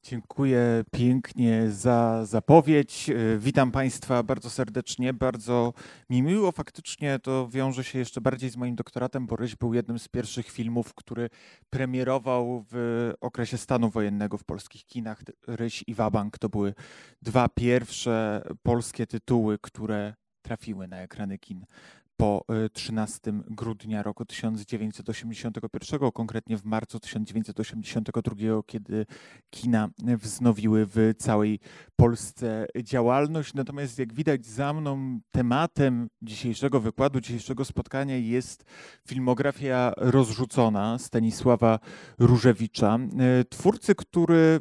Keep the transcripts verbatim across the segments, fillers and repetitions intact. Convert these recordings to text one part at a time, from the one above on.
Dziękuję pięknie za zapowiedź. Witam Państwa bardzo serdecznie. Bardzo mi miło. Faktycznie to wiąże się jeszcze bardziej z moim doktoratem, bo Ryś był jednym z pierwszych filmów, który premierował w okresie stanu wojennego w polskich kinach. Ryś i Wabank to były dwa pierwsze polskie tytuły, które trafiły na ekrany kin po trzynastego grudnia roku tysiąc dziewięćset osiemdziesiątego pierwszego, konkretnie w marcu tysiąc dziewięćset osiemdziesiątego drugiego, kiedy kina wznowiły w całej Polsce działalność. Natomiast jak widać za mną, tematem dzisiejszego wykładu, dzisiejszego spotkania jest filmografia rozrzucona Stanisława Różewicza, twórcy, który,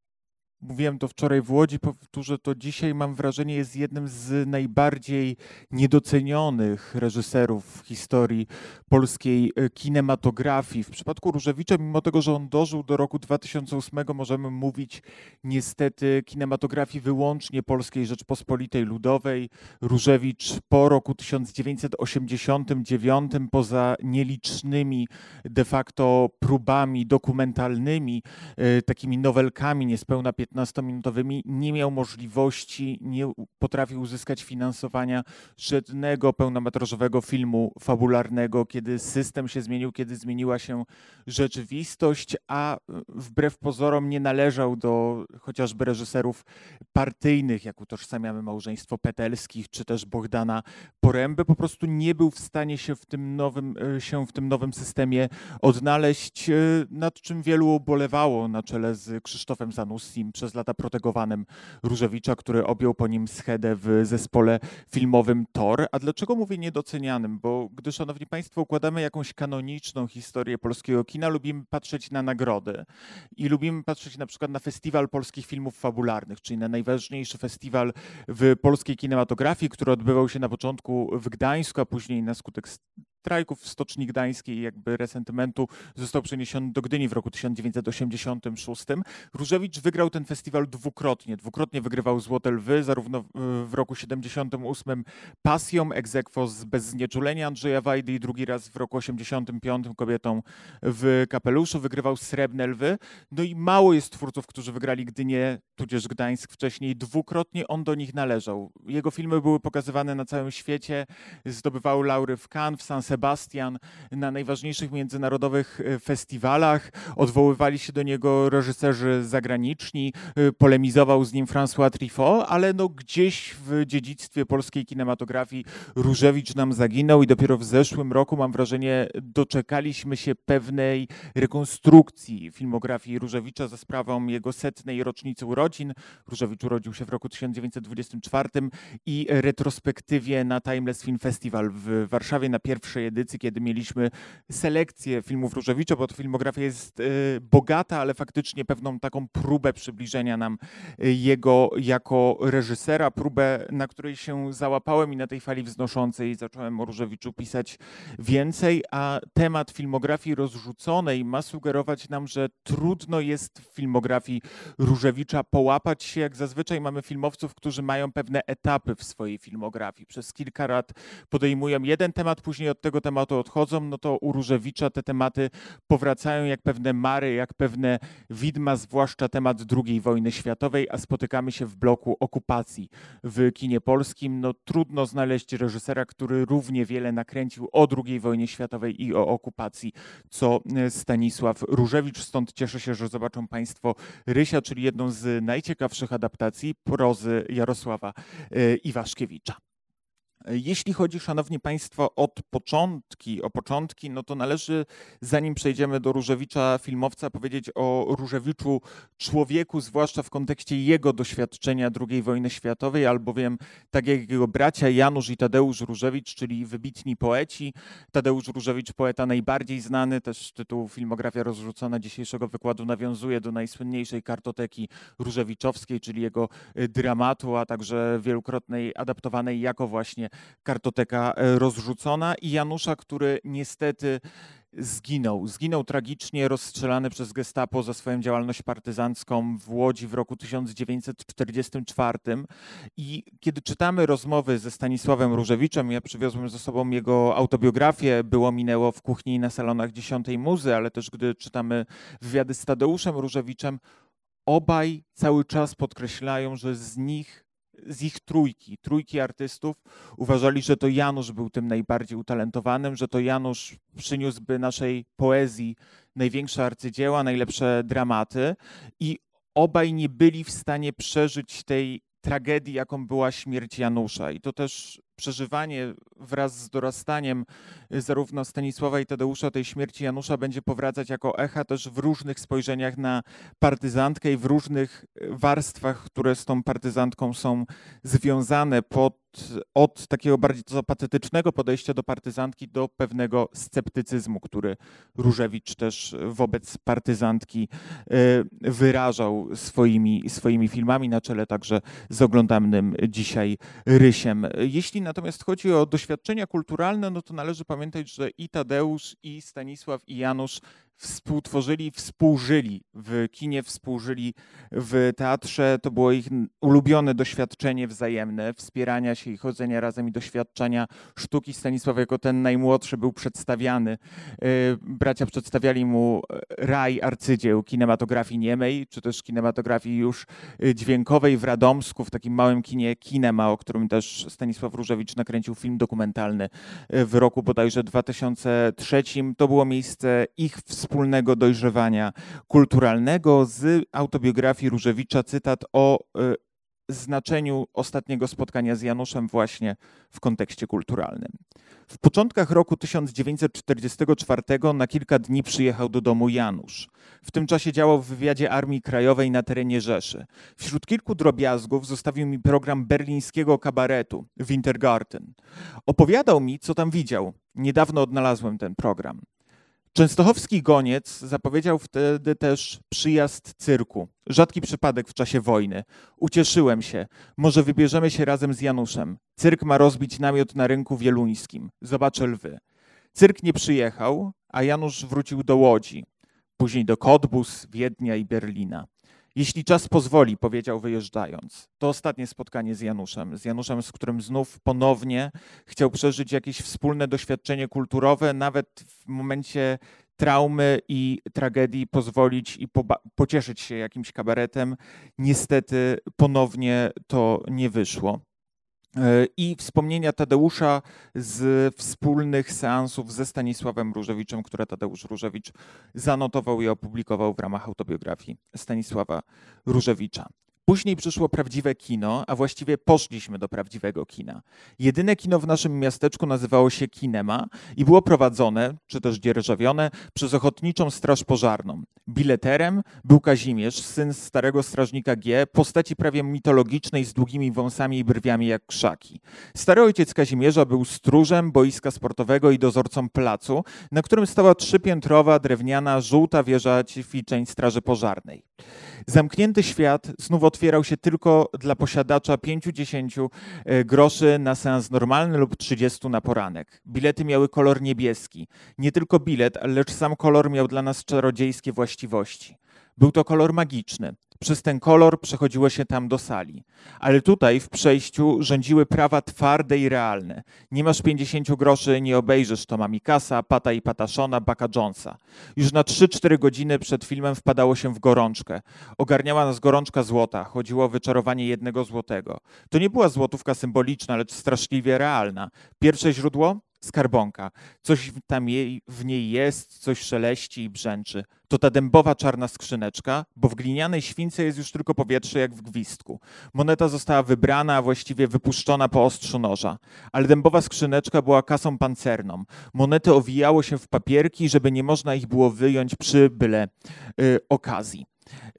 mówiłem to wczoraj w Łodzi, powtórzę to dzisiaj, mam wrażenie, jest jednym z najbardziej niedocenionych reżyserów w historii polskiej kinematografii. W przypadku Różewicza, mimo tego, że on dożył do roku dwa tysiące ósmego, możemy mówić niestety kinematografii wyłącznie Polskiej Rzeczpospolitej Ludowej. Różewicz po roku tysiąc dziewięćset osiemdziesiątym dziewiątym, poza nielicznymi de facto próbami dokumentalnymi, takimi nowelkami niespełna piętnastominutowymi, nie miał możliwości, nie potrafił uzyskać finansowania żadnego pełnometrażowego filmu fabularnego, kiedy system się zmienił, kiedy zmieniła się rzeczywistość, a wbrew pozorom nie należał do chociażby reżyserów partyjnych, jak utożsamiamy małżeństwo Petelskich, czy też Bohdana Poręby. Po prostu nie był w stanie się w tym nowym, się w tym nowym systemie odnaleźć, nad czym wielu ubolewało, na czele z Krzysztofem Zanussim, przez lata protegowanym Różewicza, który objął po nim schedę w zespole filmowym Tor. A dlaczego mówię niedocenianym? Bo gdy, szanowni państwo, układamy jakąś kanoniczną historię polskiego kina, lubimy patrzeć na nagrody i lubimy patrzeć na przykład na Festiwal Polskich Filmów Fabularnych, czyli na najważniejszy festiwal w polskiej kinematografii, który odbywał się na początku w Gdańsku, a później na skutek strajków w Stoczni Gdańskiej i jakby resentymentu został przeniesiony do Gdyni w roku tysiąc dziewięćset osiemdziesiątym szóstym. Różewicz wygrał ten festiwal dwukrotnie. Dwukrotnie wygrywał Złote Lwy, zarówno w roku siedemdziesiątym ósmym Pasją, ex aequo z Bez znieczulenia Andrzeja Wajdy i drugi raz w roku osiemdziesiątym piątym Kobietą w kapeluszu. Wygrywał Srebrne Lwy. No i mało jest twórców, którzy wygrali Gdynię, tudzież Gdańsk wcześniej dwukrotnie. On do nich należał. Jego filmy były pokazywane na całym świecie, zdobywały laury w Cannes, w San Sebastian, na najważniejszych międzynarodowych festiwalach. Odwoływali się do niego reżyserzy zagraniczni, polemizował z nim François Truffaut, ale no gdzieś w dziedzictwie polskiej kinematografii Różewicz nam zaginął i dopiero w zeszłym roku, mam wrażenie, doczekaliśmy się pewnej rekonstrukcji filmografii Różewicza za sprawą jego setnej rocznicy urodzin. Różewicz urodził się w roku tysiąc dziewięćset dwudziestym czwartym i retrospektywie na Timeless Film Festival w Warszawie na pierwszej edycji, kiedy mieliśmy selekcję filmów Różewicza, bo to filmografia jest bogata, ale faktycznie pewną taką próbę przybliżenia nam jego jako reżysera, próbę, na której się załapałem i na tej fali wznoszącej zacząłem o Różewiczu pisać więcej, a temat filmografii rozrzuconej ma sugerować nam, że trudno jest w filmografii Różewicza połapać się, jak zazwyczaj mamy filmowców, którzy mają pewne etapy w swojej filmografii. Przez kilka lat podejmują jeden temat, później od tego tematu odchodzą, no to u Różewicza te tematy powracają jak pewne mary, jak pewne widma, zwłaszcza temat drugiej wojny światowej, a spotykamy się w bloku okupacji w kinie polskim. No trudno znaleźć reżysera, który równie wiele nakręcił o drugiej wojnie światowej i o okupacji, co Stanisław Różewicz. Stąd cieszę się, że zobaczą państwo Rysia, czyli jedną z najciekawszych adaptacji prozy Jarosława Iwaszkiewicza. Jeśli chodzi, szanowni państwo, od początki, o początki, no to należy, zanim przejdziemy do Różewicza filmowca, powiedzieć o Różewiczu człowieku, zwłaszcza w kontekście jego doświadczenia drugiej wojny światowej, albowiem tak jak jego bracia Janusz i Tadeusz Różewicz, czyli wybitni poeci. Tadeusz Różewicz, poeta najbardziej znany, też tytuł Filmografia rozrzucona dzisiejszego wykładu nawiązuje do najsłynniejszej kartoteki różewiczowskiej, czyli jego dramatu, a także wielokrotnej adaptowanej jako właśnie kartoteka rozrzucona, i Janusza, który niestety zginął. Zginął tragicznie, rozstrzelany przez Gestapo za swoją działalność partyzancką w Łodzi w roku tysiąc dziewięćset czterdziestym czwartym. I kiedy czytamy rozmowy ze Stanisławem Różewiczem, ja przywiozłem ze sobą jego autobiografię, Było minęło w kuchni i na salonach dziesiątej Muzy, ale też gdy czytamy wywiady z Tadeuszem Różewiczem, obaj cały czas podkreślają, że z nich, z ich trójki, trójki artystów uważali, że to Janusz był tym najbardziej utalentowanym, że to Janusz przyniósłby naszej poezji największe arcydzieła, najlepsze dramaty i obaj nie byli w stanie przeżyć tej tragedii, jaką była śmierć Janusza. I to też przeżywanie wraz z dorastaniem zarówno Stanisława i Tadeusza tej śmierci Janusza będzie powracać jako echa też w różnych spojrzeniach na partyzantkę i w różnych warstwach, które z tą partyzantką są związane pod, od takiego bardziej patetycznego podejścia do partyzantki do pewnego sceptycyzmu, który Różewicz też wobec partyzantki wyrażał swoimi, swoimi filmami, na czele także z oglądanym dzisiaj Rysiem. Jeśli natomiast chodzi o doświadczenia kulturalne, no to należy pamiętać, że i Tadeusz, i Stanisław, i Janusz współtworzyli, współżyli w kinie, współżyli w teatrze. To było ich ulubione doświadczenie wzajemne, wspierania się i chodzenia razem i doświadczenia sztuki. Stanisław jako ten najmłodszy był przedstawiany. Bracia przedstawiali mu raj arcydzieł kinematografii niemej, czy też kinematografii już dźwiękowej w Radomsku, w takim małym kinie Kinema, o którym też Stanisław Różewicz nakręcił film dokumentalny w roku bodajże dwa tysiące trzecim. To było miejsce ich wspólnego dojrzewania kulturalnego. Z autobiografii Różewicza cytat o y, znaczeniu ostatniego spotkania z Januszem właśnie w kontekście kulturalnym. W początkach roku tysiąc dziewięćset czterdziestego czwartego na kilka dni przyjechał do domu Janusz. W tym czasie działał w wywiadzie Armii Krajowej na terenie Rzeszy. Wśród kilku drobiazgów zostawił mi program berlińskiego kabaretu Wintergarten. Opowiadał mi, co tam widział. Niedawno odnalazłem ten program. Częstochowski goniec zapowiedział wtedy też przyjazd cyrku. Rzadki przypadek w czasie wojny. Ucieszyłem się. Może wybierzemy się razem z Januszem. Cyrk ma rozbić namiot na rynku wieluńskim. Zobaczę lwy. Cyrk nie przyjechał, a Janusz wrócił do Łodzi. Później do Cottbus, Wiednia i Berlina. Jeśli czas pozwoli, powiedział wyjeżdżając. To ostatnie spotkanie z Januszem. Z Januszem, z którym znów ponownie chciał przeżyć jakieś wspólne doświadczenie kulturowe, nawet w momencie traumy i tragedii pozwolić i pocieszyć się jakimś kabaretem. Niestety ponownie to nie wyszło. I wspomnienia Tadeusza z wspólnych seansów ze Stanisławem Różewiczem, które Tadeusz Różewicz zanotował i opublikował w ramach autobiografii Stanisława Różewicza. Później przyszło prawdziwe kino, a właściwie poszliśmy do prawdziwego kina. Jedyne kino w naszym miasteczku nazywało się Kinema i było prowadzone, czy też dzierżawione, przez Ochotniczą Straż Pożarną. Bileterem był Kazimierz, syn starego strażnika G, postaci prawie mitologicznej z długimi wąsami i brwiami jak krzaki. Stary ojciec Kazimierza był stróżem boiska sportowego i dozorcą placu, na którym stała trzypiętrowa, drewniana, żółta wieża ćwiczeń Straży Pożarnej. Zamknięty świat znów otwierał się tylko dla posiadacza pięciu-dziesięciu groszy na seans normalny lub trzydziestu na poranek. Bilety miały kolor niebieski. Nie tylko bilet, lecz sam kolor miał dla nas czarodziejskie właściwości. Był to kolor magiczny. Przez ten kolor przechodziło się tam do sali. Ale tutaj w przejściu rządziły prawa twarde i realne. Nie masz pięćdziesięciu groszy, nie obejrzysz Toma Mikasa, Pata i Pataszona, Bucka Jonesa. Już na trzy cztery godziny przed filmem wpadało się w gorączkę. Ogarniała nas gorączka złota. Chodziło o wyczarowanie jednego złotego. To nie była złotówka symboliczna, lecz straszliwie realna. Pierwsze źródło? Skarbonka. Coś tam jej, w niej jest, coś szeleści i brzęczy. To ta dębowa czarna skrzyneczka, bo w glinianej śwince jest już tylko powietrze jak w gwizdku. Moneta została wybrana, a właściwie wypuszczona po ostrzu noża. Ale dębowa skrzyneczka była kasą pancerną. Monety owijało się w papierki, żeby nie można ich było wyjąć przy byle y, okazji.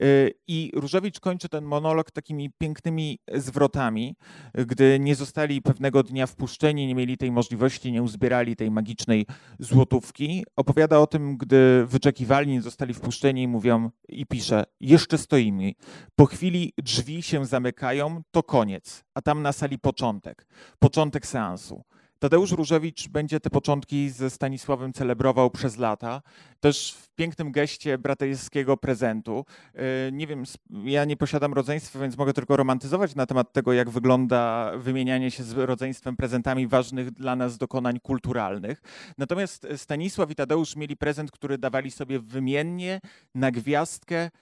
I Różewicz kończy ten monolog takimi pięknymi zwrotami, gdy nie zostali pewnego dnia wpuszczeni, nie mieli tej możliwości, nie uzbierali tej magicznej złotówki. Opowiada o tym, gdy wyczekiwali, nie zostali wpuszczeni i mówią, i pisze, jeszcze stoimy. Po chwili drzwi się zamykają, to koniec, a tam na sali początek, początek seansu. Tadeusz Różewicz będzie te początki ze Stanisławem celebrował przez lata, też w pięknym geście braterskiego prezentu. Nie wiem, ja nie posiadam rodzeństwa, więc mogę tylko romantyzować na temat tego, jak wygląda wymienianie się z rodzeństwem prezentami ważnych dla nas dokonań kulturalnych. Natomiast Stanisław i Tadeusz mieli prezent, który dawali sobie wymiennie na gwiazdkę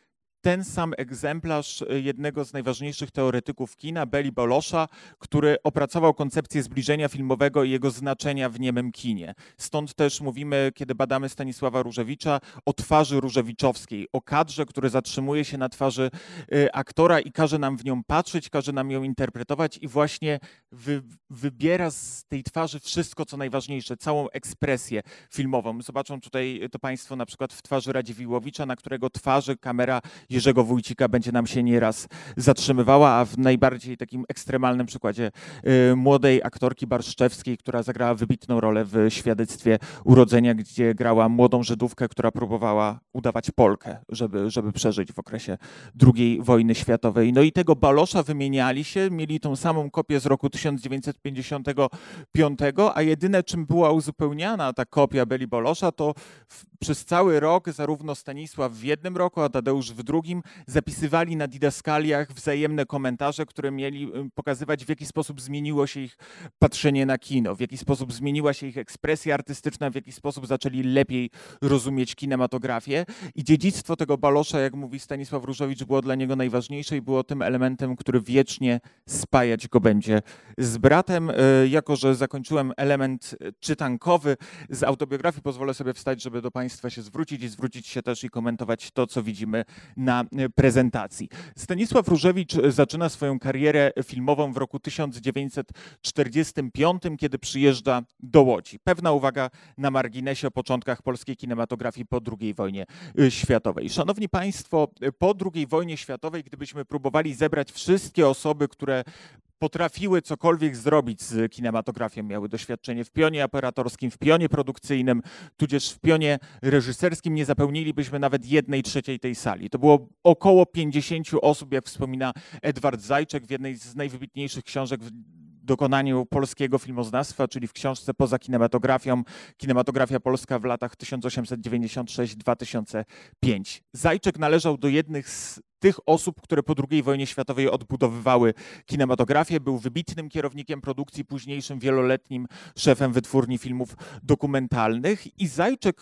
ten sam egzemplarz jednego z najważniejszych teoretyków kina, Beli Bolosza, który opracował koncepcję zbliżenia filmowego i jego znaczenia w niemym kinie. Stąd też mówimy, kiedy badamy Stanisława Różewicza, o twarzy różewiczowskiej, o kadrze, który zatrzymuje się na twarzy aktora i każe nam w nią patrzeć, każe nam ją interpretować i właśnie wy, wybiera z tej twarzy wszystko, co najważniejsze, całą ekspresję filmową. Zobaczą tutaj to Państwo na przykład w twarzy Radziwiłłowicza, na którego twarzy kamera Jerzego Wójcika będzie nam się nieraz zatrzymywała, a w najbardziej takim ekstremalnym przykładzie y, młodej aktorki Barszczewskiej, która zagrała wybitną rolę w Świadectwie urodzenia, gdzie grała młodą Żydówkę, która próbowała udawać Polkę, żeby, żeby przeżyć w okresie drugiej wojny światowej. No i tego Bolosza wymieniali się, mieli tą samą kopię z roku tysiąc dziewięćset pięćdziesiątego piątego, a jedyne, czym była uzupełniana ta kopia Beli Bolosza, to w, przez cały rok zarówno Stanisław w jednym roku, a Tadeusz w drugim zapisywali na didaskaliach wzajemne komentarze, które mieli pokazywać, w jaki sposób zmieniło się ich patrzenie na kino, w jaki sposób zmieniła się ich ekspresja artystyczna, w jaki sposób zaczęli lepiej rozumieć kinematografię. I dziedzictwo tego Bolosza, jak mówi Stanisław Różewicz, było dla niego najważniejsze i było tym elementem, który wiecznie spajać go będzie z bratem. Jako że zakończyłem element czytankowy z autobiografii, pozwolę sobie wstać, żeby do Państwa się zwrócić i zwrócić się też i komentować to, co widzimy na prezentacji. Stanisław Różewicz zaczyna swoją karierę filmową w roku tysiąc dziewięćset czterdziestym piątym, kiedy przyjeżdża do Łodzi. Pewna uwaga na marginesie o początkach polskiej kinematografii po drugiej wojnie światowej. Szanowni Państwo, po drugiej wojnie światowej, gdybyśmy próbowali zebrać wszystkie osoby, które potrafiły cokolwiek zrobić z kinematografią, miały doświadczenie w pionie operatorskim, w pionie produkcyjnym, tudzież w pionie reżyserskim, nie zapełnilibyśmy nawet jednej trzeciej tej sali. To było około pięćdziesięciu osób, jak wspomina Edward Zajczek w jednej z najwybitniejszych książek w dokonaniu polskiego filmoznawstwa, czyli w książce Poza kinematografią, Kinematografia polska w latach tysiąc osiemset dziewięćdziesiąt sześć do dwa tysiące piątego. Zajczek należał do jednych z tych osób, które po drugiej wojnie światowej odbudowywały kinematografię. Był wybitnym kierownikiem produkcji, późniejszym wieloletnim szefem wytwórni filmów dokumentalnych i Zajczek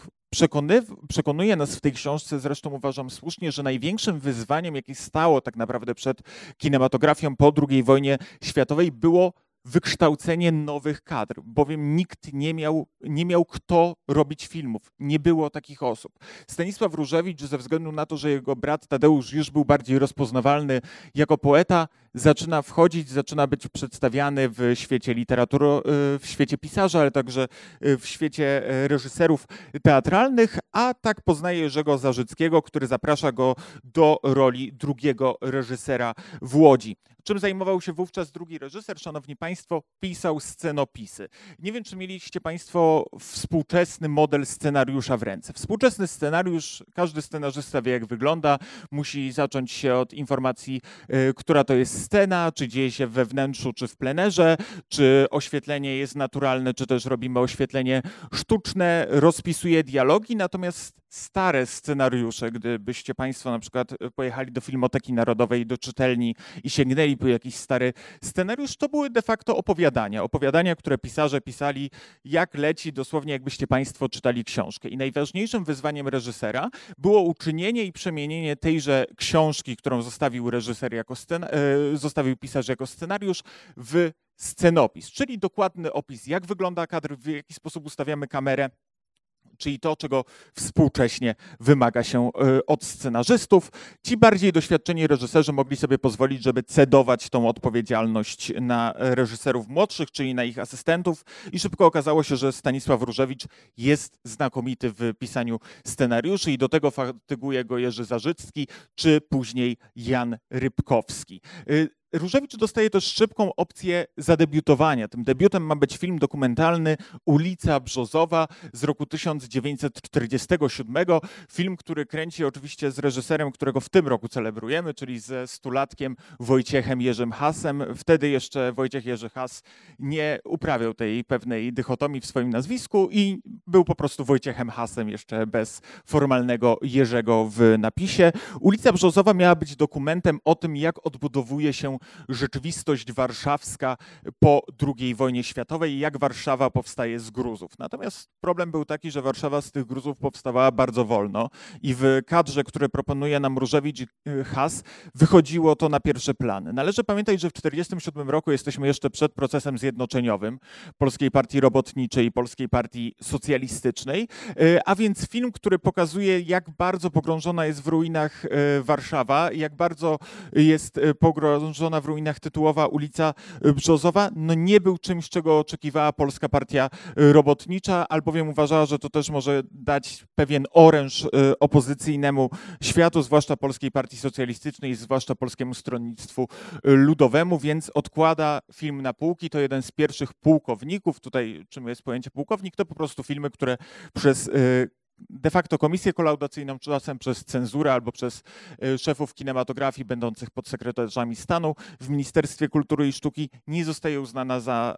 przekonuje nas w tej książce, zresztą uważam słusznie, że największym wyzwaniem, jakie stało tak naprawdę przed kinematografią po drugiej wojnie światowej, było wykształcenie nowych kadr, bowiem nikt nie miał, nie miał kto robić filmów. Nie było takich osób. Stanisław Różewicz, ze względu na to, że jego brat Tadeusz już był bardziej rozpoznawalny jako poeta, zaczyna wchodzić, zaczyna być przedstawiany w świecie literatury, w świecie pisarza, ale także w świecie reżyserów teatralnych, a tak poznaje Jerzego Zarzyckiego, który zaprasza go do roli drugiego reżysera w Łodzi. Czym zajmował się wówczas drugi reżyser? Szanowni Państwo, pisał scenopisy. Nie wiem, czy mieliście Państwo współczesny model scenariusza w ręce. Współczesny scenariusz, każdy scenarzysta wie, jak wygląda. Musi zacząć się od informacji, y, która to jest scena, czy dzieje się we wnętrzu, czy w plenerze, czy oświetlenie jest naturalne, czy też robimy oświetlenie sztuczne, rozpisuje dialogi, natomiast stare scenariusze, gdybyście Państwo na przykład pojechali do Filmoteki Narodowej, do czytelni i sięgnęli po jakiś stary scenariusz, to były de facto opowiadania. Opowiadania, które pisarze pisali jak leci, dosłownie jakbyście Państwo czytali książkę. I najważniejszym wyzwaniem reżysera było uczynienie i przemienienie tejże książki, którą zostawił reżyser jako scen- zostawił pisarz jako scenariusz, w scenopis, czyli dokładny opis, jak wygląda kadr, w jaki sposób ustawiamy kamerę, czyli to, czego współcześnie wymaga się od scenarzystów. Ci bardziej doświadczeni reżyserzy mogli sobie pozwolić, żeby cedować tą odpowiedzialność na reżyserów młodszych, czyli na ich asystentów i szybko okazało się, że Stanisław Różewicz jest znakomity w pisaniu scenariuszy i do tego fatyguje go Jerzy Zarzycki, czy później Jan Rybkowski. Różewicz dostaje też szybką opcję zadebiutowania. Tym debiutem ma być film dokumentalny Ulica Brzozowa z roku tysiąc dziewięćset czterdziestego siódmego. Film, który kręci oczywiście z reżyserem, którego w tym roku celebrujemy, czyli ze stulatkiem Wojciechem Jerzym Hasem. Wtedy jeszcze Wojciech Jerzy Has nie uprawiał tej pewnej dychotomii w swoim nazwisku i był po prostu Wojciechem Hasem, jeszcze bez formalnego Jerzego w napisie. Ulica Brzozowa miała być dokumentem o tym, jak odbudowuje się rzeczywistość warszawska po drugiej wojnie światowej i jak Warszawa powstaje z gruzów. Natomiast problem był taki, że Warszawa z tych gruzów powstawała bardzo wolno i w kadrze, które proponuje nam Różewicz i Has, wychodziło to na pierwszy plan. Należy pamiętać, że w tysiąc dziewięćset czterdziestym siódmym roku jesteśmy jeszcze przed procesem zjednoczeniowym Polskiej Partii Robotniczej i Polskiej Partii Socjalistycznej, a więc film, który pokazuje, jak bardzo pogrążona jest w ruinach Warszawa, jak bardzo jest pogrążona w ruinach tytułowa ulica Brzozowa, no nie był czymś, czego oczekiwała Polska Partia Robotnicza, albowiem uważała, że to też może dać pewien oręż opozycyjnemu światu, zwłaszcza Polskiej Partii Socjalistycznej, zwłaszcza Polskiemu Stronnictwu Ludowemu, więc odkłada film na półki. To jeden z pierwszych pułkowników. Tutaj czym jest pojęcie pułkownik? To po prostu filmy, które przez de facto komisję kolaudacyjną, czasem przez cenzurę albo przez szefów kinematografii będących podsekretarzami stanu w Ministerstwie Kultury i Sztuki nie zostaje uznana za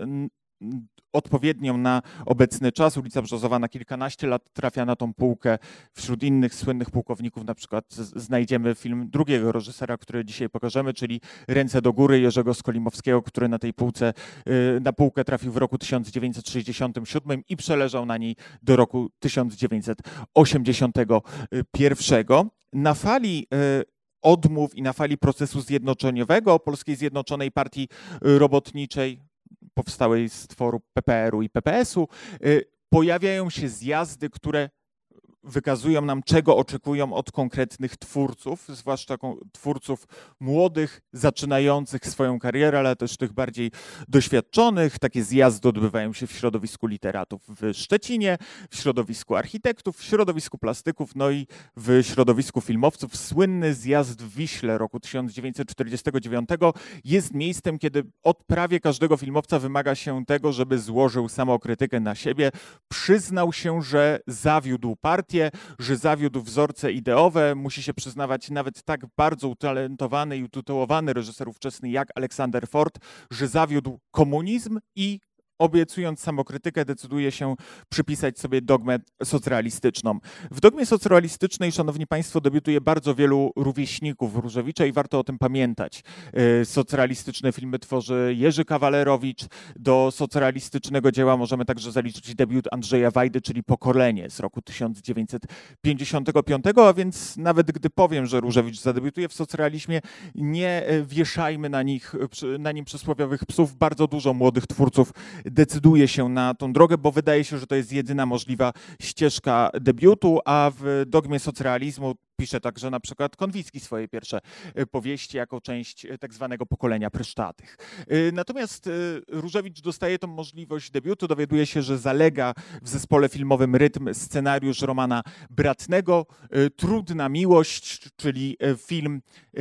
odpowiednią na obecny czas. Ulica Brzozowa na kilkanaście lat trafia na tą półkę. Wśród innych słynnych pułkowników na przykład znajdziemy film drugiego reżysera, który dzisiaj pokażemy, czyli Ręce do góry Jerzego Skolimowskiego, który na tej półce, na półkę trafił w roku tysiąc dziewięćset sześćdziesiątym siódmym i przeleżał na niej do roku tysiąc dziewięćset osiemdziesiątego pierwszego. Na fali odmów i na fali procesu zjednoczeniowego Polskiej Zjednoczonej Partii Robotniczej, powstałej z tworu P P R u i P P S u, pojawiają się zjazdy, które wykazują nam, czego oczekują od konkretnych twórców, zwłaszcza twórców młodych, zaczynających swoją karierę, ale też tych bardziej doświadczonych. Takie zjazdy odbywają się w środowisku literatów w Szczecinie, w środowisku architektów, w środowisku plastyków, no i w środowisku filmowców. Słynny zjazd w Wiśle roku tysiąc dziewięćset czterdziestego dziewiątego jest miejscem, kiedy od prawie każdego filmowca wymaga się tego, żeby złożył samokrytykę na siebie, przyznał się, że zawiódł partię, że zawiódł wzorce ideowe. Musi się przyznawać nawet tak bardzo utalentowany i utytułowany reżyser ówczesny jak Aleksander Ford, że zawiódł komunizm i obiecując samokrytykę, decyduje się przypisać sobie dogmę socrealistyczną. W dogmie socrealistycznej, szanowni państwo, debiutuje bardzo wielu rówieśników Różewicza i warto o tym pamiętać. Socrealistyczne filmy tworzy Jerzy Kawalerowicz. Do socrealistycznego dzieła możemy także zaliczyć debiut Andrzeja Wajdy, czyli Pokolenie z roku tysiąc dziewięćset pięćdziesiątego piątego, a więc nawet gdy powiem, że Różewicz zadebiutuje w socrealizmie, nie wieszajmy na nich, na nim przysłowiowych psów. Bardzo dużo młodych twórców decyduje się na tą drogę, bo wydaje się, że to jest jedyna możliwa ścieżka debiutu, a w dogmie socrealizmu pisze także na przykład Konwicki swoje pierwsze powieści jako część tak zwanego pokolenia pryszczatych. Natomiast Różewicz dostaje tą możliwość debiutu, dowiaduje się, że zalega w zespole filmowym Rytm scenariusz Romana Bratnego. Trudna miłość, czyli film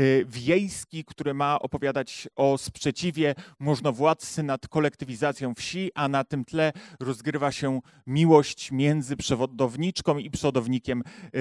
wiejski, który ma opowiadać o sprzeciwie możnowładcy nad kolektywizacją wsi, a na tym tle rozgrywa się miłość między przewodowniczką i przodownikiem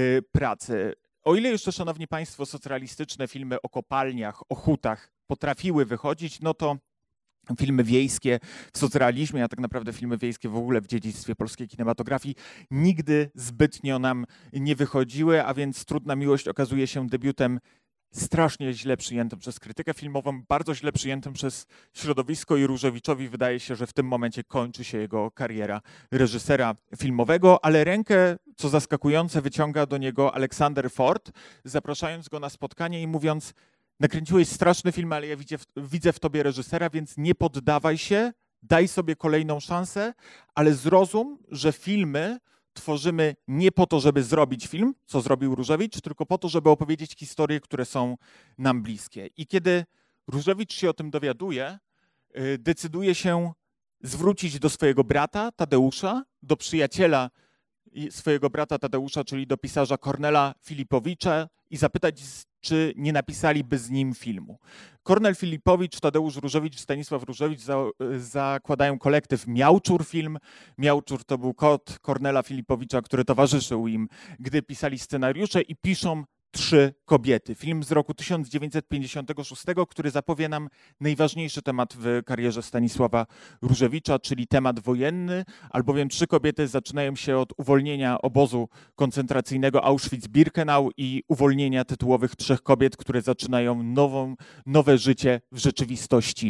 pracy. O ile jeszcze, szanowni państwo, socrealistyczne filmy o kopalniach, o hutach potrafiły wychodzić, no to filmy wiejskie w socrealizmie, a tak naprawdę filmy wiejskie w ogóle w dziedzictwie polskiej kinematografii nigdy zbytnio nam nie wychodziły, a więc Trudna miłość okazuje się debiutem strasznie źle przyjętym przez krytykę filmową, bardzo źle przyjętym przez środowisko i Różewiczowi wydaje się, że w tym momencie kończy się jego kariera reżysera filmowego, ale rękę, co zaskakujące, wyciąga do niego Aleksander Ford, zapraszając go na spotkanie i mówiąc: nakręciłeś straszny film, ale ja widzę w, widzę w tobie reżysera, więc nie poddawaj się, daj sobie kolejną szansę, ale zrozum, że filmy tworzymy nie po to, żeby zrobić film, co zrobił Różewicz, tylko po to, żeby opowiedzieć historie, które są nam bliskie. I kiedy Różewicz się o tym dowiaduje, decyduje się zwrócić do swojego brata Tadeusza, do przyjaciela swojego brata Tadeusza, czyli do pisarza Kornela Filipowicza i zapytać, czy nie napisaliby z nim filmu. Kornel Filipowicz, Tadeusz Różewicz, Stanisław Różewicz za, zakładają kolektyw Miałczur Film. Miałczur to był kot Kornela Filipowicza, który towarzyszył im, gdy pisali scenariusze i piszą Trzy kobiety. Film z roku tysiąc dziewięćset pięćdziesiątego szóstego, który zapowie nam najważniejszy temat w karierze Stanisława Różewicza, czyli temat wojenny, albowiem Trzy kobiety zaczynają się od uwolnienia obozu koncentracyjnego Auschwitz-Birkenau i uwolnienia tytułowych trzech kobiet, które zaczynają nową, nowe życie w rzeczywistości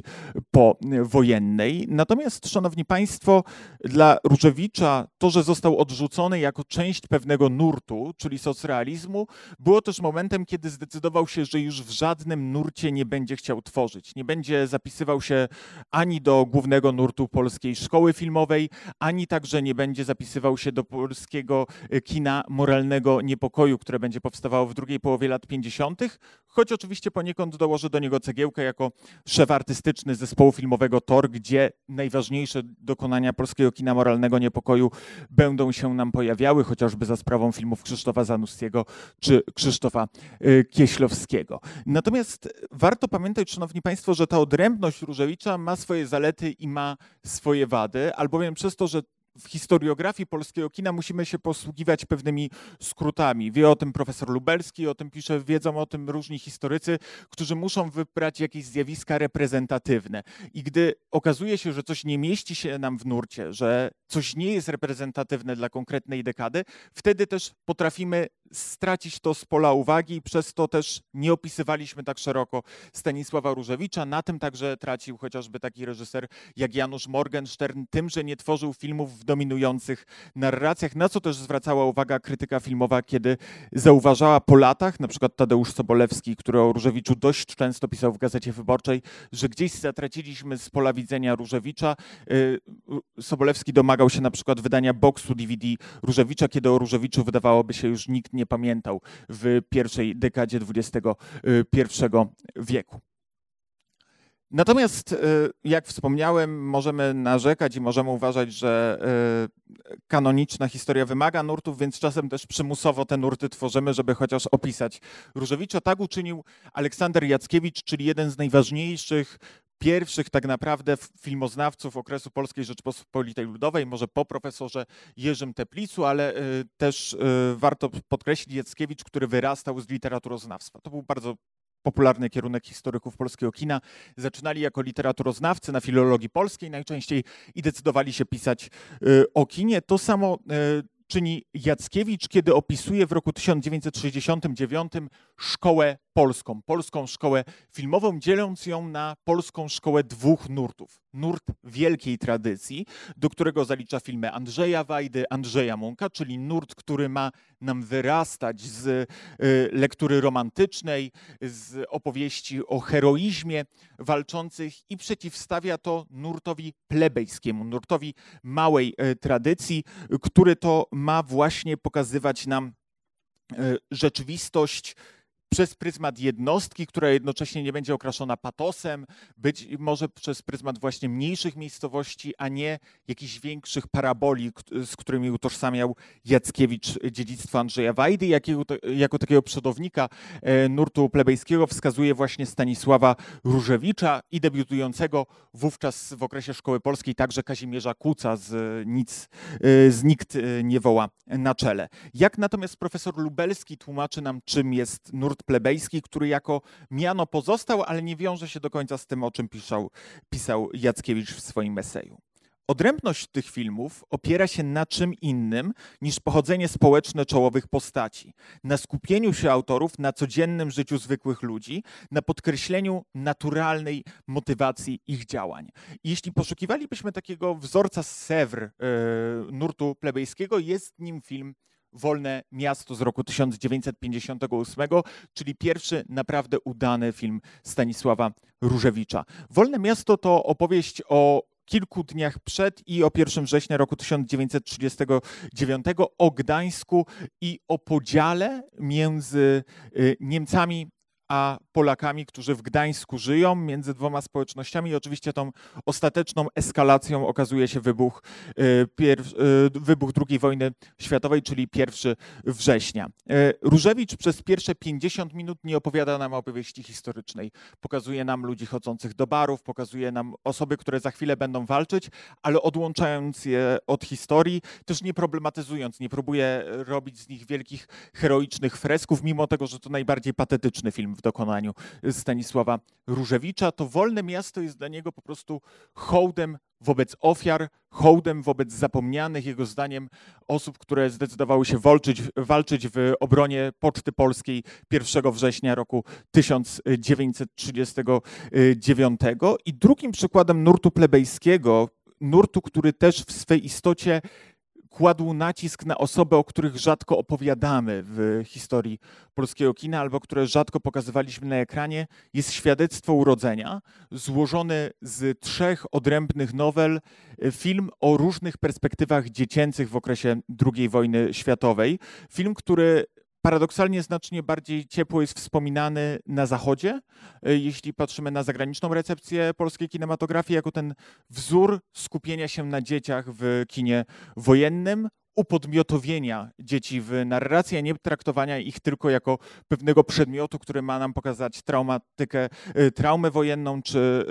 powojennej. Natomiast, szanowni państwo, dla Różewicza to, że został odrzucony jako część pewnego nurtu, czyli socrealizmu, było też momentem, kiedy zdecydował się, że już w żadnym nurcie nie będzie chciał tworzyć. Nie będzie zapisywał się ani do głównego nurtu polskiej szkoły filmowej, ani także nie będzie zapisywał się do polskiego kina moralnego niepokoju, które będzie powstawało w drugiej połowie lat pięćdziesiątych, choć oczywiście poniekąd dołoży do niego cegiełkę jako szef artystyczny zespołu filmowego T O R, gdzie najważniejsze dokonania polskiego kina moralnego niepokoju będą się nam pojawiały, chociażby za sprawą filmów Krzysztofa Zanussiego czy Krzysztofa Kieślowskiego. Natomiast warto pamiętać, szanowni państwo, że ta odrębność Różewicza ma swoje zalety i ma swoje wady, albowiem przez to, że w historiografii polskiego kina musimy się posługiwać pewnymi skrótami. Wie o tym profesor Lubelski, o tym pisze, wiedzą o tym różni historycy, którzy muszą wybrać jakieś zjawiska reprezentatywne. I gdy okazuje się, że coś nie mieści się nam w nurcie, że coś nie jest reprezentatywne dla konkretnej dekady, wtedy też potrafimy stracić to z pola uwagi i przez to też nie opisywaliśmy tak szeroko Stanisława Różewicza. Na tym także tracił chociażby taki reżyser jak Janusz Morgenstern, tym, że nie tworzył filmów w dominujących narracjach, na co też zwracała uwaga krytyka filmowa, kiedy zauważała po latach, na przykład Tadeusz Sobolewski, który o Różewiczu dość często pisał w Gazecie Wyborczej, że gdzieś zatraciliśmy z pola widzenia Różewicza. Sobolewski domagał się na przykład wydania boksu D V D Różewicza, kiedy o Różewiczu wydawałoby się już nikt nie pamiętał w pierwszej dekadzie dwudziestego pierwszego wieku. Natomiast, jak wspomniałem, możemy narzekać i możemy uważać, że kanoniczna historia wymaga nurtów, więc czasem też przymusowo te nurty tworzymy, żeby chociaż opisać Różewicza. Tak uczynił Aleksander Jackiewicz, czyli jeden z najważniejszych pierwszych tak naprawdę filmoznawców okresu Polskiej Rzeczypospolitej Ludowej, może po profesorze Jerzym Teplicu, ale też warto podkreślić Jackiewicz, który wyrastał z literaturoznawstwa. To był bardzo popularny kierunek historyków polskiego kina. Zaczynali jako literaturoznawcy na filologii polskiej najczęściej i decydowali się pisać o kinie. To samo czyni Jackiewicz, kiedy opisuje w roku tysiąc dziewięćset sześćdziesiątym dziewiątym szkołę polską, polską szkołę filmową, dzieląc ją na polską szkołę dwóch nurtów. Nurt wielkiej tradycji, do którego zalicza filmy Andrzeja Wajdy, Andrzeja Munka, czyli nurt, który ma nam wyrastać z lektury romantycznej, z opowieści o heroizmie walczących i przeciwstawia to nurtowi plebejskiemu, nurtowi małej tradycji, który to ma właśnie pokazywać nam rzeczywistość przez pryzmat jednostki, która jednocześnie nie będzie okraszona patosem, być może przez pryzmat właśnie mniejszych miejscowości, a nie jakichś większych paraboli, z którymi utożsamiał Jackiewicz dziedzictwo Andrzeja Wajdy. Jakiego, jako takiego przodownika nurtu plebejskiego wskazuje właśnie Stanisława Różewicza i debiutującego wówczas w okresie Szkoły Polskiej także Kazimierza Kuca z, nic, z Nikt nie woła na czele. Jak natomiast profesor Lubelski tłumaczy nam, czym jest nurt plebejski, który jako miano pozostał, ale nie wiąże się do końca z tym, o czym pisał, pisał Jackiewicz w swoim eseju. Odrębność tych filmów opiera się na czym innym niż pochodzenie społeczne czołowych postaci, na skupieniu się autorów na codziennym życiu zwykłych ludzi, na podkreśleniu naturalnej motywacji ich działań. I jeśli poszukiwalibyśmy takiego wzorca z Sèvres yy, nurtu plebejskiego, jest nim film Wolne miasto z roku tysiąc dziewięćset pięćdziesiątego ósmego, czyli pierwszy naprawdę udany film Stanisława Różewicza. Wolne miasto to opowieść o kilku dniach przed i o pierwszego września roku tysiąc dziewięćset trzydziestego dziewiątego o Gdańsku i o podziale między Niemcami a Polakami, którzy w Gdańsku żyją, między dwoma społecznościami i oczywiście tą ostateczną eskalacją okazuje się wybuch, wybuch drugiej wojny światowej, czyli pierwszego września. Różewicz przez pierwsze pięćdziesiąt minut nie opowiada nam opowieści historycznej. Pokazuje nam ludzi chodzących do barów, pokazuje nam osoby, które za chwilę będą walczyć, ale odłączając je od historii, też nie problematyzując, nie próbuje robić z nich wielkich, heroicznych fresków, mimo tego, że to najbardziej patetyczny film w dokonaniu Stanisława Różewicza. To Wolne Miasto jest dla niego po prostu hołdem wobec ofiar, hołdem wobec zapomnianych, jego zdaniem, osób, które zdecydowały się walczyć, walczyć w obronie Poczty Polskiej pierwszego września roku tysiąc dziewięćset trzydziestego dziewiątego. I drugim przykładem nurtu plebejskiego, nurtu, który też w swej istocie kładł nacisk na osoby, o których rzadko opowiadamy w historii polskiego kina, albo które rzadko pokazywaliśmy na ekranie, jest Świadectwo urodzenia, złożony z trzech odrębnych nowel, film o różnych perspektywach dziecięcych w okresie drugiej wojny światowej. Film, który paradoksalnie znacznie bardziej ciepło jest wspominany na Zachodzie, jeśli patrzymy na zagraniczną recepcję polskiej kinematografii, jako ten wzór skupienia się na dzieciach w kinie wojennym, upodmiotowienia dzieci w narracji, a nie traktowania ich tylko jako pewnego przedmiotu, który ma nam pokazać traumatykę, traumę wojenną czy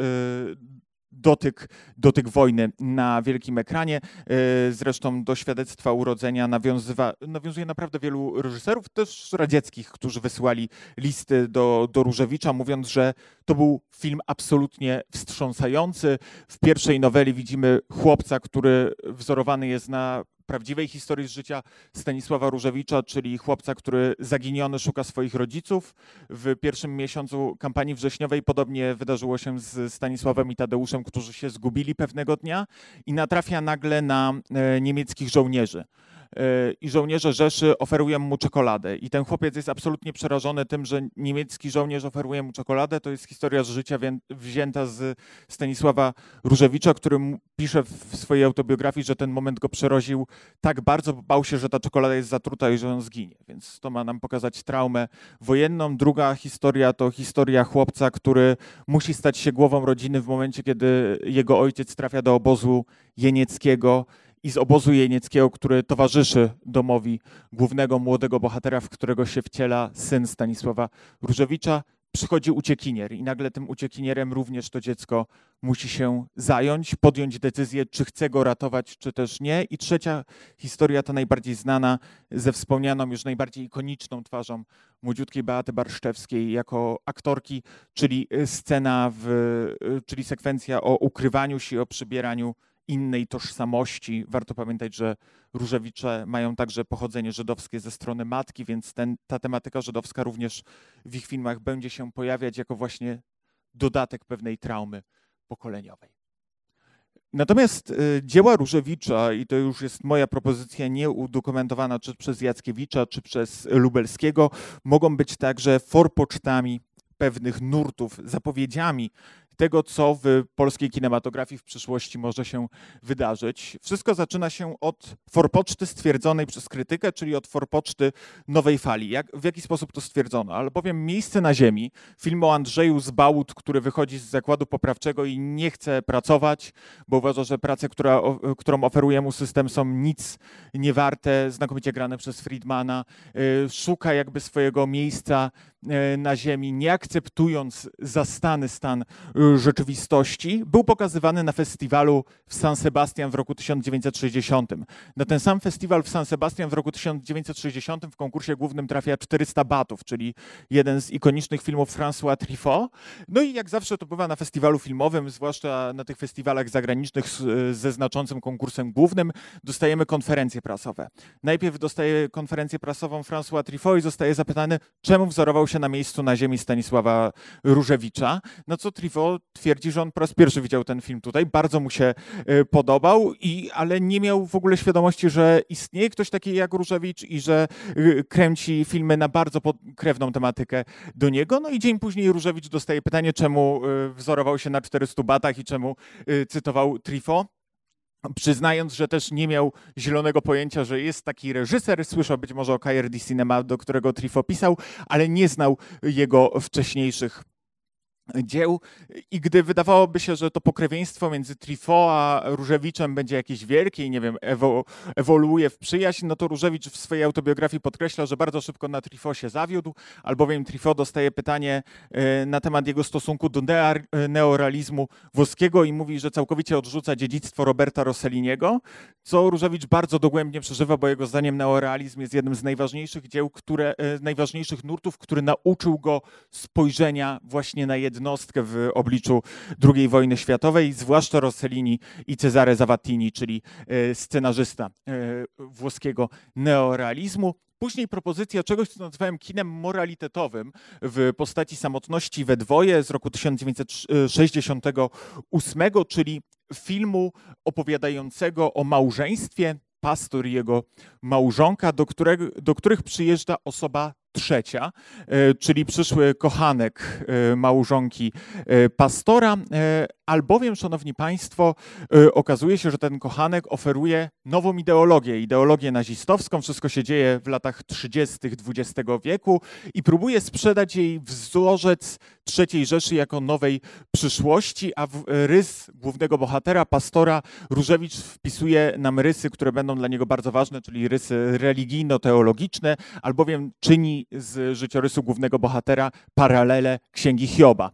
Dotyk, dotyk wojny na wielkim ekranie. Zresztą do Świadectwa urodzenia nawiązywa, nawiązuje naprawdę wielu reżyserów, też radzieckich, którzy wysyłali listy do, do Różewicza, mówiąc, że to był film absolutnie wstrząsający. W pierwszej noweli widzimy chłopca, który wzorowany jest na prawdziwej historii z życia Stanisława Różewicza, czyli chłopca, który zaginiony szuka swoich rodziców. W pierwszym miesiącu kampanii wrześniowej podobnie wydarzyło się z Stanisławem i Tadeuszem, którzy się zgubili pewnego dnia i natrafia nagle na niemieckich żołnierzy. I żołnierze Rzeszy oferują mu czekoladę. I ten chłopiec jest absolutnie przerażony tym, że niemiecki żołnierz oferuje mu czekoladę. To jest historia z życia wzięta z Stanisława Różewicza, który pisze w swojej autobiografii, że ten moment go przeraził tak bardzo, bo bał się, że ta czekolada jest zatruta i że on zginie. Więc to ma nam pokazać traumę wojenną. Druga historia to historia chłopca, który musi stać się głową rodziny w momencie, kiedy jego ojciec trafia do obozu jenieckiego i z obozu jenieckiego, który towarzyszy domowi głównego młodego bohatera, w którego się wciela syn Stanisława Różewicza, przychodzi uciekinier i nagle tym uciekinierem również to dziecko musi się zająć, podjąć decyzję, czy chce go ratować, czy też nie. I trzecia historia to najbardziej znana, ze wspomnianą już najbardziej ikoniczną twarzą młodziutkiej Beaty Barszczewskiej jako aktorki, czyli scena, w, czyli sekwencja o ukrywaniu się, o przybieraniu innej tożsamości. Warto pamiętać, że Różewicze mają także pochodzenie żydowskie ze strony matki, więc ten, ta tematyka żydowska również w ich filmach będzie się pojawiać jako właśnie dodatek pewnej traumy pokoleniowej. Natomiast y, dzieła Różewicza, i to już jest moja propozycja nie udokumentowana czy przez Jackiewicza, czy przez Lubelskiego, mogą być także forpocztami pewnych nurtów, zapowiedziami tego, co w polskiej kinematografii w przyszłości może się wydarzyć. Wszystko zaczyna się od forpoczty stwierdzonej przez krytykę, czyli od forpoczty nowej fali. Jak, w jaki sposób to stwierdzono? Albowiem Miejsce na ziemi, film o Andrzeju z Bałut, który wychodzi z zakładu poprawczego i nie chce pracować, bo uważa, że prace, która, o, którą oferuje mu system, są nic nie warte, znakomicie grane przez Friedmana, y, szuka jakby swojego miejsca na ziemi, nie akceptując zastany stan rzeczywistości, był pokazywany na festiwalu w San Sebastian w roku tysiąc dziewięćset sześćdziesiątym. Na ten sam festiwal w San Sebastian w roku tysiąc dziewięćset sześćdziesiątym w konkursie głównym trafia czterysta batów, czyli jeden z ikonicznych filmów François Truffaut. No i jak zawsze to bywa na festiwalu filmowym, zwłaszcza na tych festiwalach zagranicznych ze znaczącym konkursem głównym, dostajemy konferencje prasowe. Najpierw dostaje konferencję prasową François Truffaut i zostaje zapytany, czemu wzorował się na miejscu na ziemi Stanisława Różewicza, na co Truffaut twierdzi, że on po raz pierwszy widział ten film tutaj, bardzo mu się podobał, i, ale nie miał w ogóle świadomości, że istnieje ktoś taki jak Różewicz i że kręci filmy na bardzo krewną tematykę do niego. No i dzień później Różewicz dostaje pytanie, czemu wzorował się na czterystu batach i czemu cytował Truffaut. przyznając, że też nie miał zielonego pojęcia, że jest taki reżyser, słyszał być może o K R D Cinema, do którego Truffaut pisał, ale nie znał jego wcześniejszych dzieł i gdy wydawałoby się, że to pokrewieństwo między Truffaut a Różewiczem będzie jakieś wielkie i nie wiem, ewo, ewoluuje w przyjaźń, no to Różewicz w swojej autobiografii podkreśla, że bardzo szybko na Truffaucie zawiódł, albowiem Truffaut dostaje pytanie na temat jego stosunku do neorealizmu włoskiego i mówi, że całkowicie odrzuca dziedzictwo Roberta Rosselliniego, co Różewicz bardzo dogłębnie przeżywa, bo jego zdaniem neorealizm jest jednym z najważniejszych dzieł, które, najważniejszych nurtów, który nauczył go spojrzenia właśnie na jednostkę w obliczu drugiej wojny światowej, zwłaszcza Rossellini i Cesare Zavattini, czyli scenarzysta włoskiego neorealizmu. Później propozycja czegoś, co nazywałem kinem moralitetowym w postaci Samotności we dwoje z roku tysiąc dziewięćset sześćdziesiątego ósmego, czyli filmu opowiadającego o małżeństwie, pastor i jego małżonka, do, którego, do których przyjeżdża osoba trzecia, czyli przyszły kochanek małżonki pastora, albowiem, szanowni państwo, okazuje się, że ten kochanek oferuje nową ideologię, ideologię nazistowską, wszystko się dzieje w latach trzydziestych dwudziestego wieku i próbuje sprzedać jej wzorzec trzeciej Rzeszy jako nowej przyszłości, a w rys głównego bohatera, pastora, Różewicz wpisuje nam rysy, które będą dla niego bardzo ważne, czyli rysy religijno-teologiczne, albowiem czyni z życiorysu głównego bohatera paralele Księgi Hioba.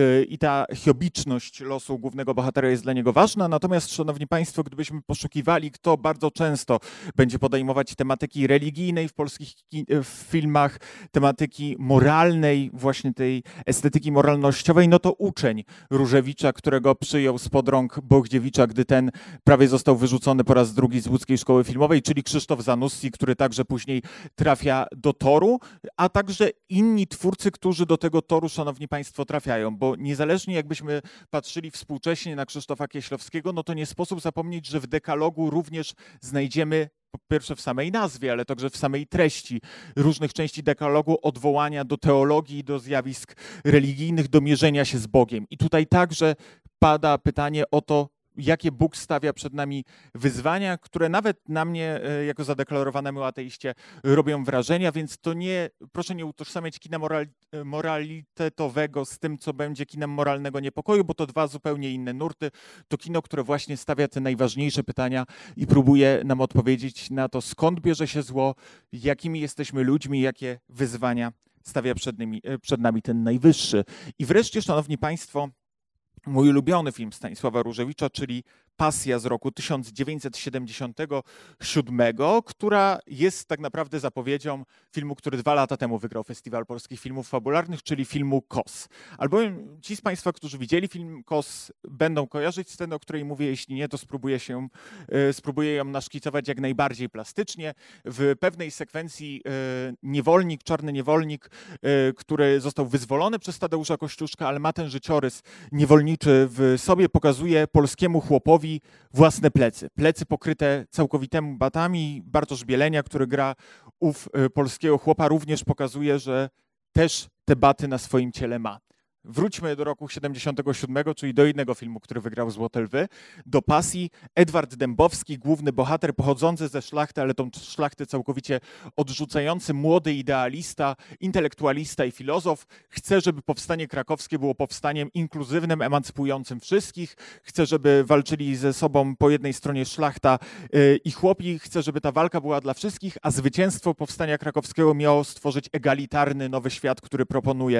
I ta hiobiczność losu głównego bohatera jest dla niego ważna, natomiast, szanowni państwo, gdybyśmy poszukiwali, kto bardzo często będzie podejmować tematyki religijnej w polskich w filmach, tematyki moralnej, właśnie tej estetyki moralnościowej, no to uczeń Różewicza, którego przyjął spod rąk Bogdziewicza, gdy ten prawie został wyrzucony po raz drugi z łódzkiej szkoły filmowej, czyli Krzysztof Zanussi, który także później trafia do toru, a także inni twórcy, którzy do tego toru, szanowni państwo, trafiają, bo niezależnie jakbyśmy patrzyli współcześnie na Krzysztofa Kieślowskiego, no to nie sposób zapomnieć, że w dekalogu również znajdziemy po pierwsze w samej nazwie, ale także w samej treści różnych części dekalogu odwołania do teologii, do zjawisk religijnych, do mierzenia się z Bogiem. I tutaj także pada pytanie o to, jakie Bóg stawia przed nami wyzwania, które nawet na mnie, jako zadeklarowanemu ateiście, robią wrażenia, więc to nie, proszę nie utożsamiać kina moral, moralitetowego z tym, co będzie kinem moralnego niepokoju, bo to dwa zupełnie inne nurty. To kino, które właśnie stawia te najważniejsze pytania i próbuje nam odpowiedzieć na to, skąd bierze się zło, jakimi jesteśmy ludźmi, jakie wyzwania stawia przed nami, przed nami ten najwyższy. I wreszcie, szanowni państwo, mój ulubiony film Stanisława Różewicza, czyli Pasja z roku tysiąc dziewięćset siedemdziesiątego siódmego, która jest tak naprawdę zapowiedzią filmu, który dwa lata temu wygrał Festiwal Polskich Filmów Fabularnych, czyli filmu Kos. Albowiem ci z państwa, którzy widzieli film Kos, będą kojarzyć scenę, o której mówię, jeśli nie, to spróbuję, się, spróbuję ją naszkicować jak najbardziej plastycznie. W pewnej sekwencji niewolnik, czarny niewolnik, który został wyzwolony przez Tadeusza Kościuszka, ale ma ten życiorys niewolniczy w sobie, pokazuje polskiemu chłopowi własne plecy. Plecy pokryte całkowitymi batami. Bartosz Bielenia, który gra ów polskiego chłopa, również pokazuje, że też te baty na swoim ciele ma. Wróćmy do roku siedemdziesiątego siódmego, czyli do innego filmu, który wygrał Złote Lwy, do Pasji. Edward Dębowski, główny bohater, pochodzący ze szlachty, ale tą szlachtę całkowicie odrzucający, młody idealista, intelektualista i filozof. Chce, żeby powstanie krakowskie było powstaniem inkluzywnym, emancypującym wszystkich. Chce, żeby walczyli ze sobą po jednej stronie szlachta i chłopi. Chce, żeby ta walka była dla wszystkich, a zwycięstwo powstania krakowskiego miało stworzyć egalitarny nowy świat, który proponuje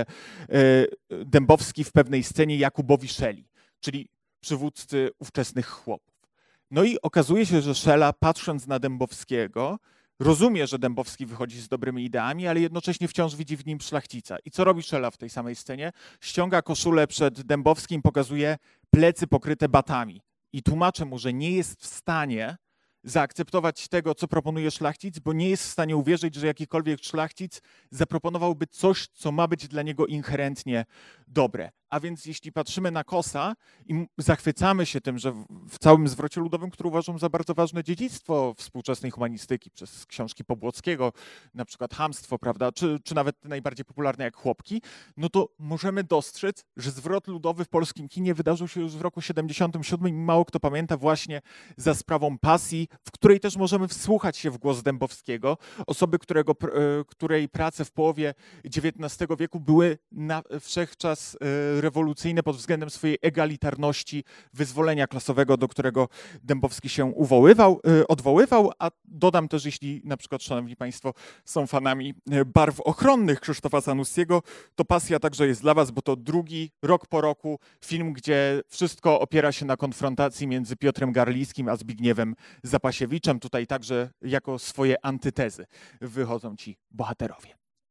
Dębowski w pewnej scenie Jakubowi Szeli, czyli przywódcy ówczesnych chłopów. No i okazuje się, że Szela, patrząc na Dębowskiego, rozumie, że Dębowski wychodzi z dobrymi ideami, ale jednocześnie wciąż widzi w nim szlachcica. I co robi Szela w tej samej scenie? Ściąga koszulę przed Dębowskim, pokazuje plecy pokryte batami i tłumaczy mu, że nie jest w stanie zaakceptować tego, co proponuje szlachcic, bo nie jest w stanie uwierzyć, że jakikolwiek szlachcic zaproponowałby coś, co ma być dla niego inherentnie dobre. A więc jeśli patrzymy na Kosa i zachwycamy się tym, że w całym zwrocie ludowym, który uważam za bardzo ważne dziedzictwo współczesnej humanistyki, przez książki Pobłockiego, na przykład Chamstwo, prawda, czy, czy nawet te najbardziej popularne jak Chłopki, no to możemy dostrzec, że zwrot ludowy w polskim kinie wydarzył się już w roku siedemdziesiątym siódmym i mało kto pamięta właśnie za sprawą Pasji, w której też możemy wsłuchać się w głos Dębowskiego, osoby, którego, której prace w połowie dziewiętnastego wieku były na wszechczas rewolucyjne pod względem swojej egalitarności, wyzwolenia klasowego, do którego Dębowski się uwoływał, odwoływał, a dodam też, jeśli na przykład, szanowni państwo, są fanami barw ochronnych Krzysztofa Sanussiego, to Pasja także jest dla was, bo to drugi, rok po roku, film, gdzie wszystko opiera się na konfrontacji między Piotrem Garlickim a Zbigniewem Zapasiewiczem. Tutaj także jako swoje antytezy wychodzą ci bohaterowie.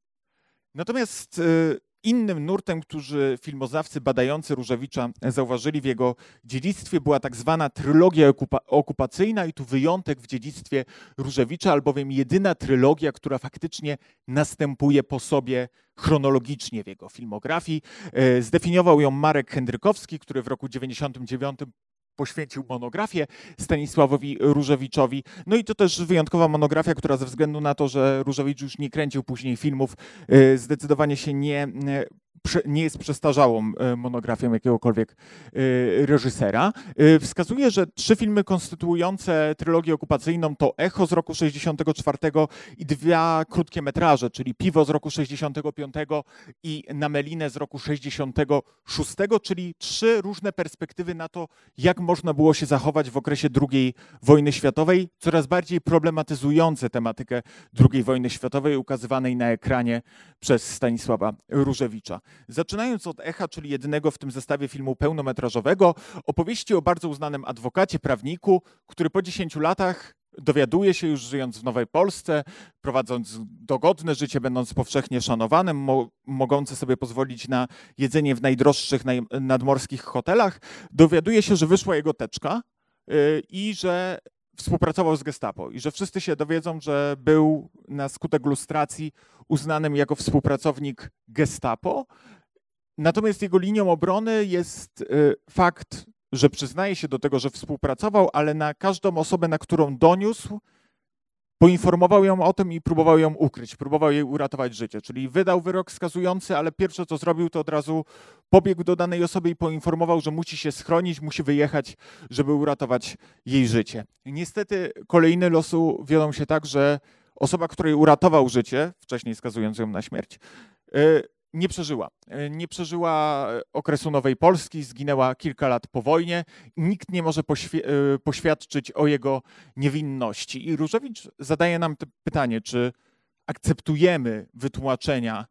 Natomiast innym nurtem, którzy filmoznawcy badający Różewicza zauważyli w jego dziedzictwie, była tak zwana trylogia okupa okupacyjna i tu wyjątek w dziedzictwie Różewicza, albowiem jedyna trylogia, która faktycznie następuje po sobie chronologicznie w jego filmografii. Zdefiniował ją Marek Hendrykowski, który w roku dziewięćdziesiątym dziewiątym poświęcił monografię Stanisławowi Różewiczowi. No i to też wyjątkowa monografia, która ze względu na to, że Różewicz już nie kręcił później filmów, zdecydowanie się nie, nie jest przestarzałą monografią jakiegokolwiek reżysera. Wskazuje, że trzy filmy konstytuujące trylogię okupacyjną to Echo z roku sześćdziesiątego czwartego i dwa krótkie metraże, czyli Piwo z roku sześćdziesiątego piątego i Na Melinę z roku sześćdziesiątego szóstego, czyli trzy różne perspektywy na to, jak można było się zachować w okresie drugiej wojny światowej, coraz bardziej problematyzujące tematykę drugiej wojny światowej ukazywanej na ekranie przez Stanisława Różewicza. Zaczynając od Echa, czyli jedynego w tym zestawie filmu pełnometrażowego, opowieści o bardzo uznanym adwokacie, prawniku, który po dziesięciu latach dowiaduje się, już żyjąc w Nowej Polsce, prowadząc dogodne życie, będąc powszechnie szanowanym, mo mogący sobie pozwolić na jedzenie w najdroższych naj nadmorskich hotelach, dowiaduje się, że wyszła jego teczka yy, i że współpracował z Gestapo i że wszyscy się dowiedzą, że był na skutek lustracji uznanym jako współpracownik Gestapo. Natomiast jego linią obrony jest yy, fakt, że przyznaje się do tego, że współpracował, ale na każdą osobę, na którą doniósł, poinformował ją o tym i próbował ją ukryć, próbował jej uratować życie. Czyli wydał wyrok skazujący, ale pierwsze co zrobił, to od razu pobiegł do danej osoby i poinformował, że musi się schronić, musi wyjechać, żeby uratować jej życie. I niestety kolejne losu wiodą się tak, że osoba, której uratował życie, wcześniej skazując ją na śmierć, yy, nie przeżyła. Nie przeżyła okresu Nowej Polski, zginęła kilka lat po wojnie. Nikt nie może poświ poświadczyć o jego niewinności. I Różewicz zadaje nam pytanie, czy akceptujemy wytłumaczenia,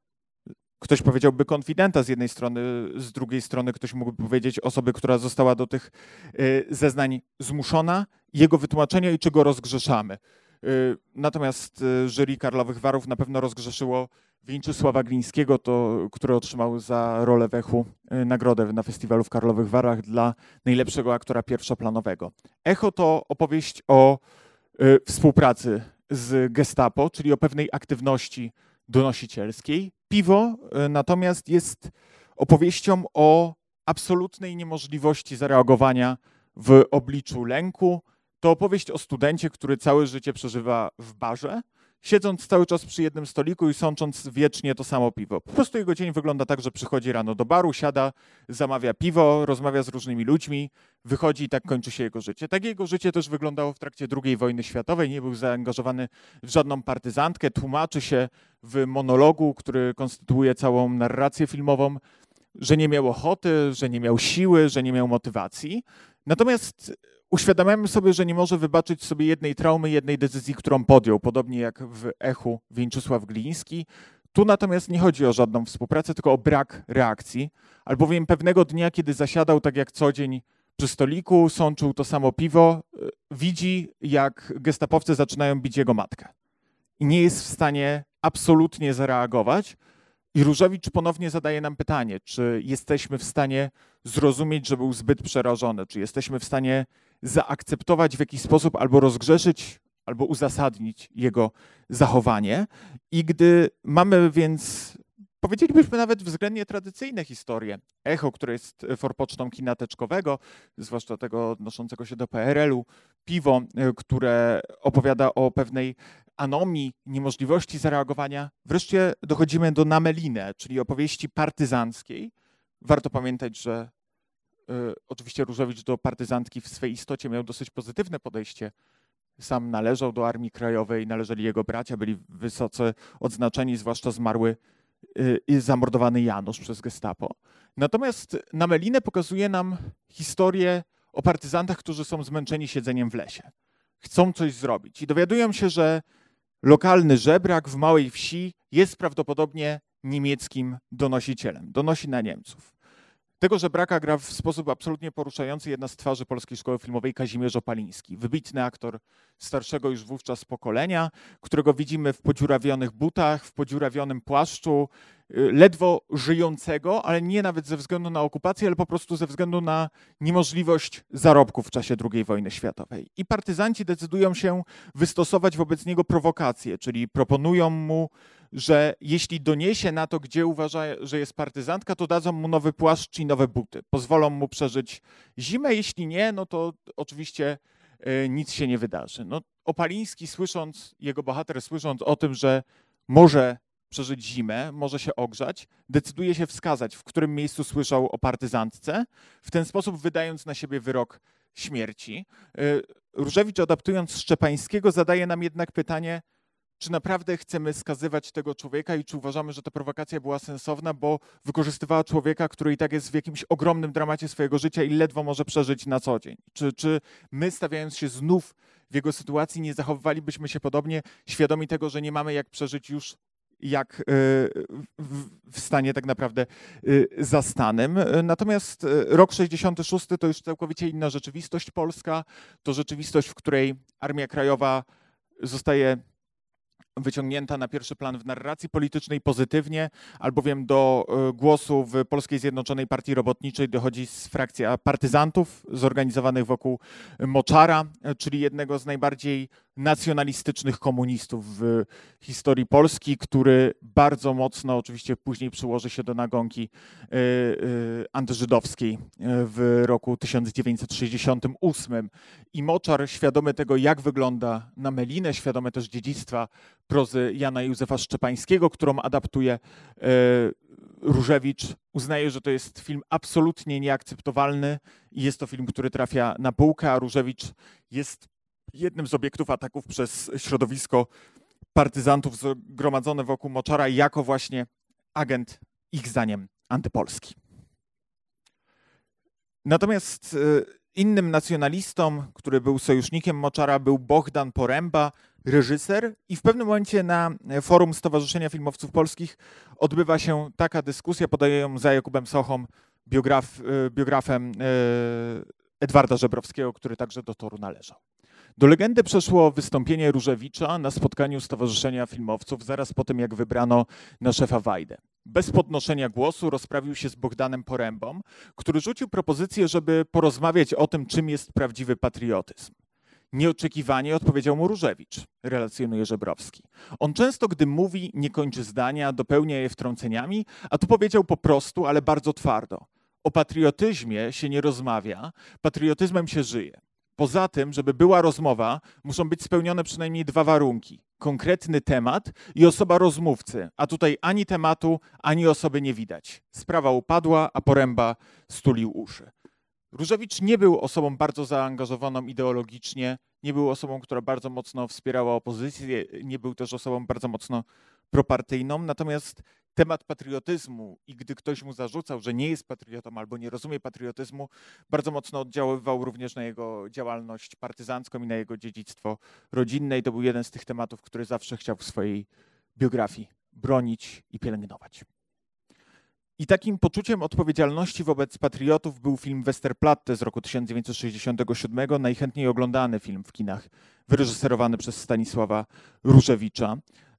ktoś powiedziałby konfidenta z jednej strony, z drugiej strony ktoś mógłby powiedzieć osoby, która została do tych zeznań zmuszona, jego wytłumaczenia i czy go rozgrzeszamy. Natomiast jury Karlowych Warów na pewno rozgrzeszyło Wieńczysława Glińskiego, to, który otrzymał za rolę w Echu nagrodę na festiwalu w Karlowych Warach dla najlepszego aktora pierwszoplanowego. Echo to opowieść o y, współpracy z Gestapo, czyli o pewnej aktywności donosicielskiej. Piwo y, natomiast jest opowieścią o absolutnej niemożliwości zareagowania w obliczu lęku. To opowieść o studencie, który całe życie przeżywa w barze, siedząc cały czas przy jednym stoliku i sącząc wiecznie to samo piwo. Po prostu jego dzień wygląda tak, że przychodzi rano do baru, siada, zamawia piwo, rozmawia z różnymi ludźmi, wychodzi i tak kończy się jego życie. Tak jego życie też wyglądało w trakcie drugiej wojny światowej. Nie był zaangażowany w żadną partyzantkę, tłumaczy się w monologu, który konstytuuje całą narrację filmową, że nie miał ochoty, że nie miał siły, że nie miał motywacji. Natomiast uświadamiamy sobie, że nie może wybaczyć sobie jednej traumy, jednej decyzji, którą podjął, podobnie jak w Echu Wieńczysław Gliński. Tu natomiast nie chodzi o żadną współpracę, tylko o brak reakcji, albowiem pewnego dnia, kiedy zasiadał tak jak co dzień przy stoliku, sączył to samo piwo, widzi, jak gestapowcy zaczynają bić jego matkę. I nie jest w stanie absolutnie zareagować. I Różewicz ponownie zadaje nam pytanie, czy jesteśmy w stanie zrozumieć, że był zbyt przerażony, czy jesteśmy w stanie zaakceptować w jakiś sposób albo rozgrzeszyć, albo uzasadnić jego zachowanie. I gdy mamy więc powiedzielibyśmy nawet względnie tradycyjne historie. Echo, które jest forpocztą kina teczkowego, zwłaszcza tego odnoszącego się do P R L u, Piwo, które opowiada o pewnej anomii, niemożliwości zareagowania. Wreszcie dochodzimy do Na Melinę, czyli opowieści partyzanckiej. Warto pamiętać, że y, oczywiście Różewicz do partyzantki w swej istocie miał dosyć pozytywne podejście. Sam należał do Armii Krajowej, należeli jego bracia, byli wysoce odznaczeni, zwłaszcza zmarły i zamordowany Janusz przez Gestapo. Natomiast Na Melinę pokazuje nam historię o partyzantach, którzy są zmęczeni siedzeniem w lesie. Chcą coś zrobić i dowiadują się, że lokalny żebrak w małej wsi jest prawdopodobnie niemieckim donosicielem. Donosi na Niemców. Tego żebraka gra w sposób absolutnie poruszający jedna z twarzy polskiej szkoły filmowej, Kazimierz Opaliński. Wybitny aktor starszego już wówczas pokolenia, którego widzimy w podziurawionych butach, w podziurawionym płaszczu, ledwo żyjącego, ale nie nawet ze względu na okupację, ale po prostu ze względu na niemożliwość zarobków w czasie drugiej wojny światowej. I partyzanci decydują się wystosować wobec niego prowokację, czyli proponują mu, że jeśli doniesie na to, gdzie uważa, że jest partyzantka, to dadzą mu nowy płaszcz i nowe buty. Pozwolą mu przeżyć zimę, jeśli nie, no to oczywiście y, nic się nie wydarzy. No, Opaliński słysząc, jego bohater słysząc o tym, że może przeżyć zimę, może się ogrzać, decyduje się wskazać, w którym miejscu słyszał o partyzantce, w ten sposób wydając na siebie wyrok śmierci. Y, Różewicz, adaptując Szczepańskiego, zadaje nam jednak pytanie, czy naprawdę chcemy skazywać tego człowieka i czy uważamy, że ta prowokacja była sensowna, bo wykorzystywała człowieka, który i tak jest w jakimś ogromnym dramacie swojego życia i ledwo może przeżyć na co dzień. Czy, czy my, stawiając się znów w jego sytuacji, nie zachowywalibyśmy się podobnie, świadomi tego, że nie mamy jak przeżyć już jak w stanie tak naprawdę zastanym. Natomiast rok sześćdziesiąty szósty to już całkowicie inna rzeczywistość polska. To rzeczywistość, w której Armia Krajowa zostaje wyciągnięta na pierwszy plan w narracji politycznej pozytywnie, albowiem do głosu w Polskiej Zjednoczonej Partii Robotniczej dochodzi frakcja partyzantów zorganizowanych wokół Moczara, czyli jednego z najbardziej nacjonalistycznych komunistów w historii Polski, który bardzo mocno oczywiście później przyłoży się do nagonki antyżydowskiej w roku tysiąc dziewięćset sześćdziesiątym ósmym. I Moczar, świadomy tego, jak wygląda Na Melinę, świadomy też dziedzictwa prozy Jana Józefa Szczepańskiego, którą adaptuje Różewicz, uznaje, że to jest film absolutnie nieakceptowalny i jest to film, który trafia na półkę, a Różewicz jest jednym z obiektów ataków przez środowisko partyzantów zgromadzone wokół Moczara jako właśnie agent, ich zdaniem, antypolski. Natomiast innym nacjonalistą, który był sojusznikiem Moczara, był Bohdan Poręba, reżyser, i w pewnym momencie na forum Stowarzyszenia Filmowców Polskich odbywa się taka dyskusja, podaje ją za Jakubem Sochą, biograf, biografem Edwarda Żebrowskiego, który także do toru należał. Do legendy przeszło wystąpienie Różewicza na spotkaniu Stowarzyszenia Filmowców zaraz po tym, jak wybrano na szefa Wajdę. Bez podnoszenia głosu rozprawił się z Bohdanem Porębą, który rzucił propozycję, żeby porozmawiać o tym, czym jest prawdziwy patriotyzm. Nieoczekiwanie odpowiedział mu Różewicz, relacjonuje Żebrowski. On często, gdy mówi, nie kończy zdania, dopełnia je wtrąceniami, a tu powiedział po prostu, ale bardzo twardo. O patriotyzmie się nie rozmawia, patriotyzmem się żyje. Poza tym, żeby była rozmowa, muszą być spełnione przynajmniej dwa warunki. Konkretny temat i osoba rozmówcy, a tutaj ani tematu, ani osoby nie widać. Sprawa upadła, a Poręba stulił uszy. Różewicz nie był osobą bardzo zaangażowaną ideologicznie, nie był osobą, która bardzo mocno wspierała opozycję, nie był też osobą bardzo mocno propartyjną, natomiast temat patriotyzmu i gdy ktoś mu zarzucał, że nie jest patriotą albo nie rozumie patriotyzmu, bardzo mocno oddziaływał również na jego działalność partyzancką i na jego dziedzictwo rodzinne i to był jeden z tych tematów, który zawsze chciał w swojej biografii bronić i pielęgnować. I takim poczuciem odpowiedzialności wobec patriotów był film Westerplatte z roku tysiąc dziewięćset sześćdziesiątego siódmego, najchętniej oglądany film w kinach, wyreżyserowany przez Stanisława Różewicza.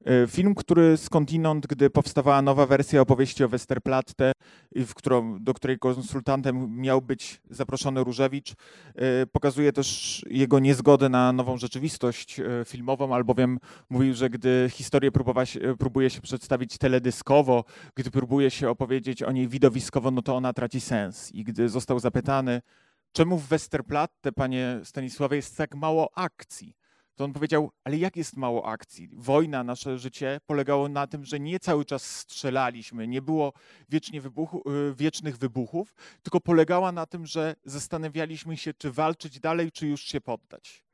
Film, który skądinąd, gdy powstawała nowa wersja opowieści o Westerplatte, w którą, do której konsultantem miał być zaproszony Różewicz, pokazuje też jego niezgodę na nową rzeczywistość filmową, albowiem mówił, że gdy historię się, próbuje się przedstawić teledyskowo, gdy próbuje się opowiedzieć o niej widowiskowo, no to ona traci sens. I gdy został zapytany, czemu w Westerplatte, panie Stanisławie, jest tak mało akcji, to on powiedział, ale jak jest mało akcji? Wojna, nasze życie polegało na tym, że nie cały czas strzelaliśmy, nie było wiecznie wybuchu, wiecznych wybuchów, tylko polegała na tym, że zastanawialiśmy się, czy walczyć dalej, czy już się poddać.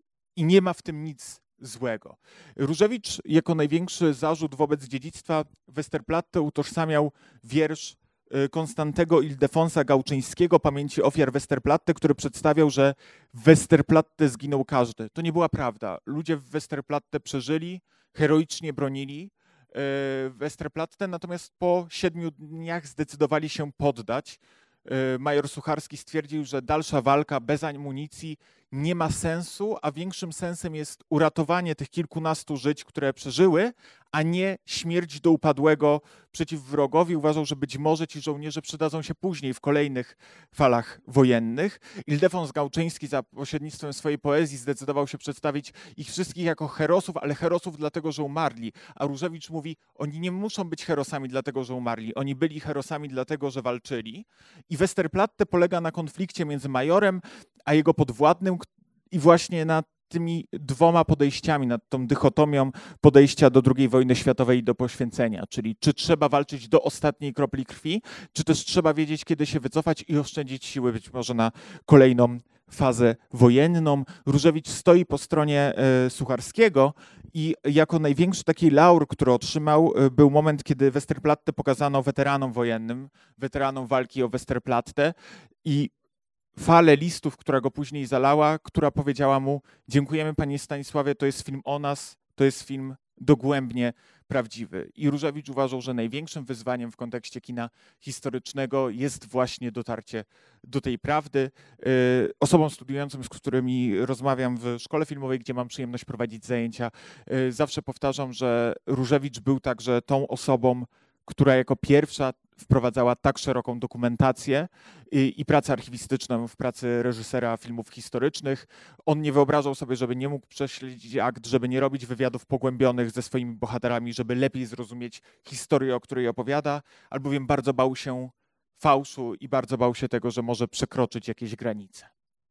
I nie ma w tym nic złego. Różewicz jako największy zarzut wobec dziedzictwa Westerplatte utożsamiał wiersz Konstantego Ildefonsa Gałczyńskiego, Pamięci ofiar Westerplatte, który przedstawiał, że w Westerplatte zginął każdy. To nie była prawda. Ludzie w Westerplatte przeżyli, heroicznie bronili Westerplatte, natomiast po siedmiu dniach zdecydowali się poddać. Major Sucharski stwierdził, że dalsza walka bez amunicji nie ma sensu, a większym sensem jest uratowanie tych kilkunastu żyć, które przeżyły, a nie śmierć do upadłego przeciw wrogowi. Uważał, że być może ci żołnierze przydadzą się później w kolejnych falach wojennych. Ildefons Gałczyński za pośrednictwem swojej poezji zdecydował się przedstawić ich wszystkich jako herosów, ale herosów dlatego, że umarli. A Różewicz mówi, oni nie muszą być herosami dlatego, że umarli. Oni byli herosami dlatego, że walczyli. I Westerplatte polega na konflikcie między majorem a jego podwładnym i właśnie na tymi dwoma podejściami, nad tą dychotomią podejścia do drugiej wojny światowej i do poświęcenia, czyli czy trzeba walczyć do ostatniej kropli krwi, czy też trzeba wiedzieć, kiedy się wycofać i oszczędzić siły być może na kolejną fazę wojenną. Różewicz stoi po stronie e, Sucharskiego i jako największy taki laur, który otrzymał, e, był moment, kiedy Westerplatte pokazano weteranom wojennym, weteranom walki o Westerplatte i falę listów, która go później zalała, która powiedziała mu, dziękujemy panie Stanisławie, to jest film o nas, to jest film dogłębnie prawdziwy. I Różewicz uważał, że największym wyzwaniem w kontekście kina historycznego jest właśnie dotarcie do tej prawdy. Osobom studiującym, z którymi rozmawiam w szkole filmowej, gdzie mam przyjemność prowadzić zajęcia, zawsze powtarzam, że Różewicz był także tą osobą, która jako pierwsza wprowadzała tak szeroką dokumentację i, i pracę archiwistyczną w pracy reżysera filmów historycznych. On nie wyobrażał sobie, żeby nie mógł prześledzić akt, żeby nie robić wywiadów pogłębionych ze swoimi bohaterami, żeby lepiej zrozumieć historię, o której opowiada, albowiem bardzo bał się fałszu i bardzo bał się tego, że może przekroczyć jakieś granice.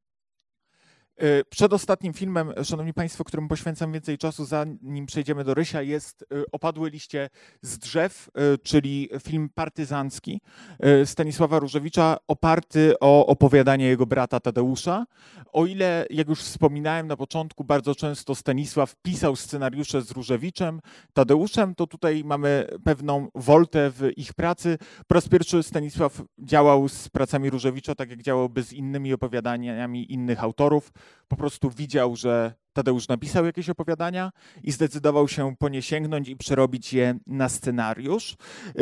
Przedostatnim filmem, szanowni państwo, któremu poświęcam więcej czasu, zanim przejdziemy do Rysia, jest Opadłe liście z drzew, czyli film partyzancki Stanisława Różewicza, oparty o opowiadanie jego brata Tadeusza. O ile, jak już wspominałem na początku, bardzo często Stanisław pisał scenariusze z Różewiczem, Tadeuszem, to tutaj mamy pewną woltę w ich pracy. Po raz pierwszy Stanisław działał z pracami Różewicza, tak jak działałby z innymi opowiadaniami innych autorów. Po prostu widział, że Tadeusz napisał jakieś opowiadania i zdecydował się po nie sięgnąć i przerobić je na scenariusz.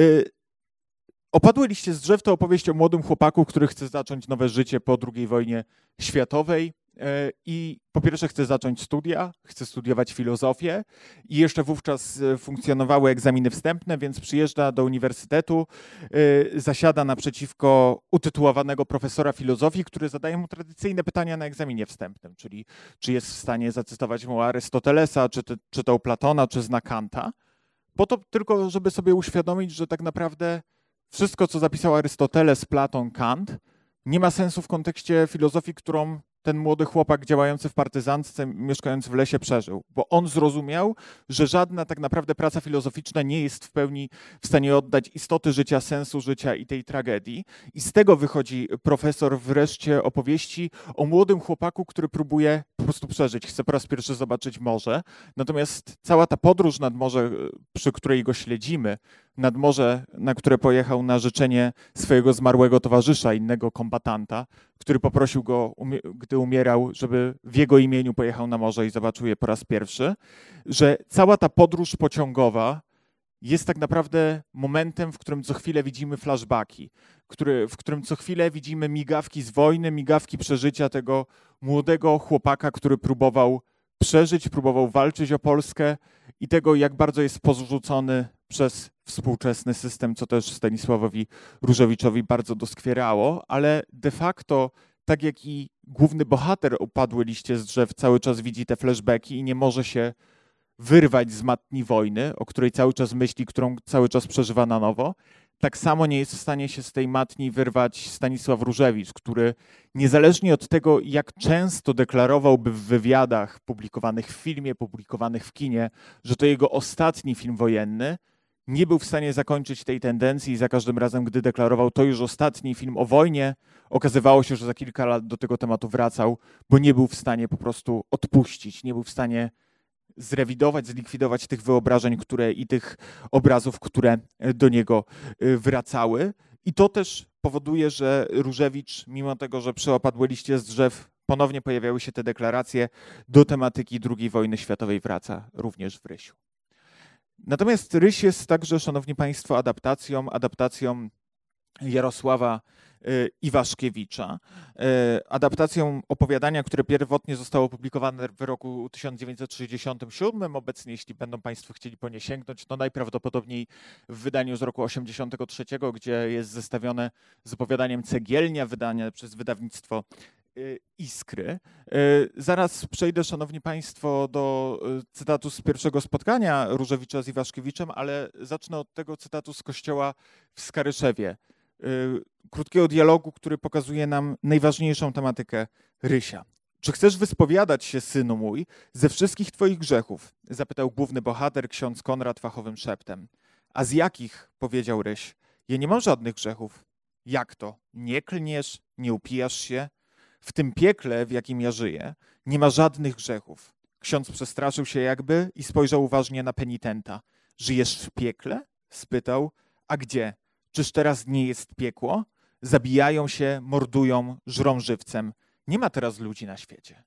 Opadłe liście z drzew to opowieść o młodym chłopaku, który chce zacząć nowe życie po drugiej wojnie światowej i po pierwsze chce zacząć studia, chce studiować filozofię i jeszcze wówczas funkcjonowały egzaminy wstępne, więc przyjeżdża do uniwersytetu, zasiada naprzeciwko utytułowanego profesora filozofii, który zadaje mu tradycyjne pytania na egzaminie wstępnym, czyli czy jest w stanie zacytować mu Arystotelesa, czy czytał Platona, czy zna Kanta, po to tylko, żeby sobie uświadomić, że tak naprawdę wszystko, co zapisał Arystoteles, Platon, Kant, nie ma sensu w kontekście filozofii, którą ten młody chłopak działający w partyzantce, mieszkający w lesie przeżył. Bo on zrozumiał, że żadna tak naprawdę praca filozoficzna nie jest w pełni w stanie oddać istoty życia, sensu życia i tej tragedii. I z tego wychodzi profesor wreszcie opowieści o młodym chłopaku, który próbuje po prostu przeżyć. Chce po raz pierwszy zobaczyć morze. Natomiast cała ta podróż nad morze, przy której go śledzimy, nad morze, na które pojechał na życzenie swojego zmarłego towarzysza, innego kombatanta, który poprosił go, gdy umierał, żeby w jego imieniu pojechał na morze i zobaczył je po raz pierwszy, że cała ta podróż pociągowa jest tak naprawdę momentem, w którym co chwilę widzimy flashbacki, który, w którym co chwilę widzimy migawki z wojny, migawki przeżycia tego młodego chłopaka, który próbował przeżyć, próbował walczyć o Polskę i tego, jak bardzo jest porzucony przez współczesny system, co też Stanisławowi Różewiczowi bardzo doskwierało, ale de facto, tak jak i główny bohater Upadłe liście z drzew cały czas widzi te flashbacki i nie może się wyrwać z matni wojny, o której cały czas myśli, którą cały czas przeżywa na nowo, tak samo nie jest w stanie się z tej matni wyrwać Stanisław Różewicz, który niezależnie od tego, jak często deklarowałby w wywiadach publikowanych w filmie, publikowanych w kinie, że to jego ostatni film wojenny, nie był w stanie zakończyć tej tendencji i za każdym razem, gdy deklarował to już ostatni film o wojnie, okazywało się, że za kilka lat do tego tematu wracał, bo nie był w stanie po prostu odpuścić, nie był w stanie zrewidować, zlikwidować tych wyobrażeń, które i tych obrazów, które do niego wracały. I to też powoduje, że Różewicz, mimo tego, że przy Opadłe liście z drzew ponownie pojawiały się te deklaracje, do tematyki drugiej wojny światowej wraca również w Rysiu. Natomiast Ryś jest także, szanowni państwo, adaptacją, adaptacją Jarosława Iwaszkiewicza, adaptacją opowiadania, które pierwotnie zostało opublikowane w roku tysiąc dziewięćset sześćdziesiątym siódmym. Obecnie, jeśli będą państwo chcieli po nie sięgnąć, to najprawdopodobniej w wydaniu z roku osiemdziesiątego trzeciego, gdzie jest zestawione z opowiadaniem Cegielnia, wydane przez wydawnictwo Iskry. Zaraz przejdę, szanowni państwo, do cytatu z pierwszego spotkania Różewicza z Iwaszkiewiczem, ale zacznę od tego cytatu z kościoła w Skaryszewie. Krótkiego dialogu, który pokazuje nam najważniejszą tematykę Rysia. Czy chcesz wyspowiadać się, synu mój, ze wszystkich twoich grzechów? Zapytał główny bohater, ksiądz Konrad, fachowym szeptem. A z jakich? Powiedział Ryś. Ja nie mam żadnych grzechów. Jak to? Nie klniesz, nie upijasz się? W tym piekle, w jakim ja żyję, nie ma żadnych grzechów. Ksiądz przestraszył się jakby i spojrzał uważnie na penitenta. Żyjesz w piekle? Spytał. A gdzie? Czyż teraz nie jest piekło? Zabijają się, mordują, żrą żywcem. Nie ma teraz ludzi na świecie.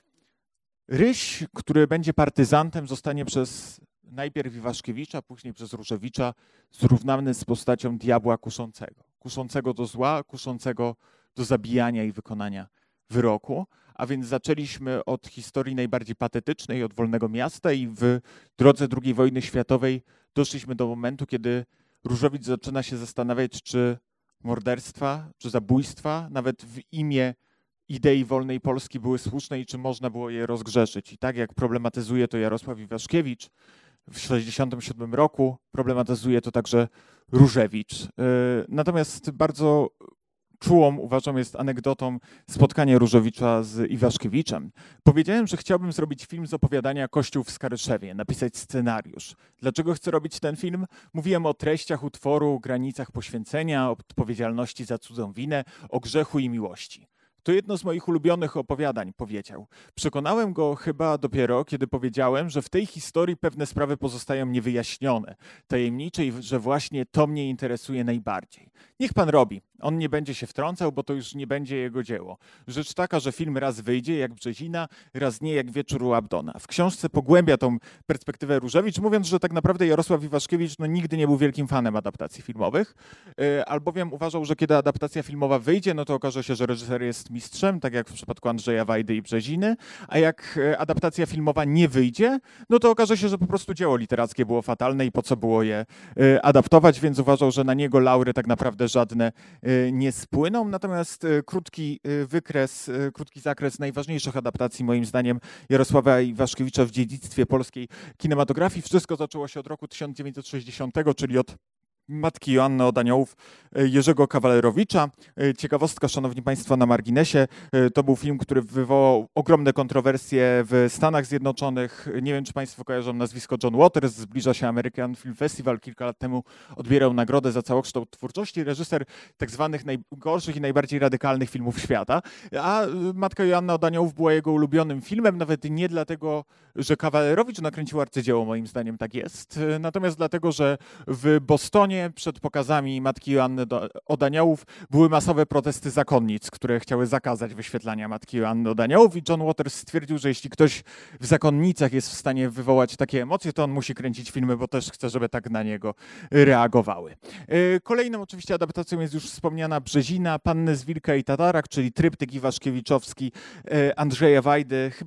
Ryś, który będzie partyzantem, zostanie przez najpierw Iwaszkiewicza, później przez Różewicza zrównany z postacią diabła kuszącego. Kuszącego do zła, kuszącego do zabijania i wykonania wyroku. A więc zaczęliśmy od historii najbardziej patetycznej, od Wolnego Miasta i w drodze drugiej wojny światowej doszliśmy do momentu, kiedy Różewicz zaczyna się zastanawiać, czy morderstwa, czy zabójstwa, nawet w imię idei wolnej Polski były słuszne i czy można było je rozgrzeszyć. I tak jak problematyzuje to Jarosław Iwaszkiewicz w tysiąc dziewięćset sześćdziesiątym siódmym roku, problematyzuje to także Różewicz. Natomiast bardzo czułą, uważam, jest anegdotą spotkanie Różewicza z Iwaszkiewiczem. Powiedziałem, że chciałbym zrobić film z opowiadania Kościół w Skaryszewie, napisać scenariusz. Dlaczego chcę robić ten film? Mówiłem o treściach utworu, granicach poświęcenia, o odpowiedzialności za cudzą winę, o grzechu i miłości. To jedno z moich ulubionych opowiadań, powiedział. Przekonałem go chyba dopiero, kiedy powiedziałem, że w tej historii pewne sprawy pozostają niewyjaśnione, tajemnicze i że właśnie to mnie interesuje najbardziej. Niech pan robi. On nie będzie się wtrącał, bo to już nie będzie jego dzieło. Rzecz taka, że film raz wyjdzie jak Brzezina, raz nie jak Wieczór u Abdona. W książce pogłębia tą perspektywę Różewicz, mówiąc, że tak naprawdę Jarosław Iwaszkiewicz no, nigdy nie był wielkim fanem adaptacji filmowych, albowiem uważał, że kiedy adaptacja filmowa wyjdzie, no to okaże się, że reżyser jest mistrzem, tak jak w przypadku Andrzeja Wajdy i Brzeziny, a jak adaptacja filmowa nie wyjdzie, no to okaże się, że po prostu dzieło literackie było fatalne i po co było je adaptować, więc uważał, że na niego laury tak naprawdę żadne nie spłyną. Natomiast krótki wykres, krótki zakres najważniejszych adaptacji, moim zdaniem, Jarosława Iwaszkiewicza w dziedzictwie polskiej kinematografii. Wszystko zaczęło się od roku tysiąc dziewięćset sześćdziesiątego, czyli od Matki Joanny od Aniołów Jerzego Kawalerowicza. Ciekawostka, szanowni państwo, na marginesie. To był film, który wywołał ogromne kontrowersje w Stanach Zjednoczonych. Nie wiem, czy państwo kojarzą nazwisko John Waters. Zbliża się American Film Festival. Kilka lat temu odbierał nagrodę za całokształt twórczości. Reżyser tak zwanych najgorszych i najbardziej radykalnych filmów świata. A Matka Joanna od Aniołów była jego ulubionym filmem. Nawet nie dlatego, że Kawalerowicz nakręcił arcydzieło, moim zdaniem tak jest. Natomiast dlatego, że w Bostonie przed pokazami Matki Joanny od Aniołów były masowe protesty zakonnic, które chciały zakazać wyświetlania Matki Joanny od Aniołów i John Waters stwierdził, że jeśli ktoś w zakonnicach jest w stanie wywołać takie emocje, to on musi kręcić filmy, bo też chce, żeby tak na niego reagowały. Kolejną oczywiście adaptacją jest już wspomniana Brzezina, Panny z Wilka i Tatarak, czyli tryptyk iwaszkiewiczowski Andrzeja Wajdy, chyba naj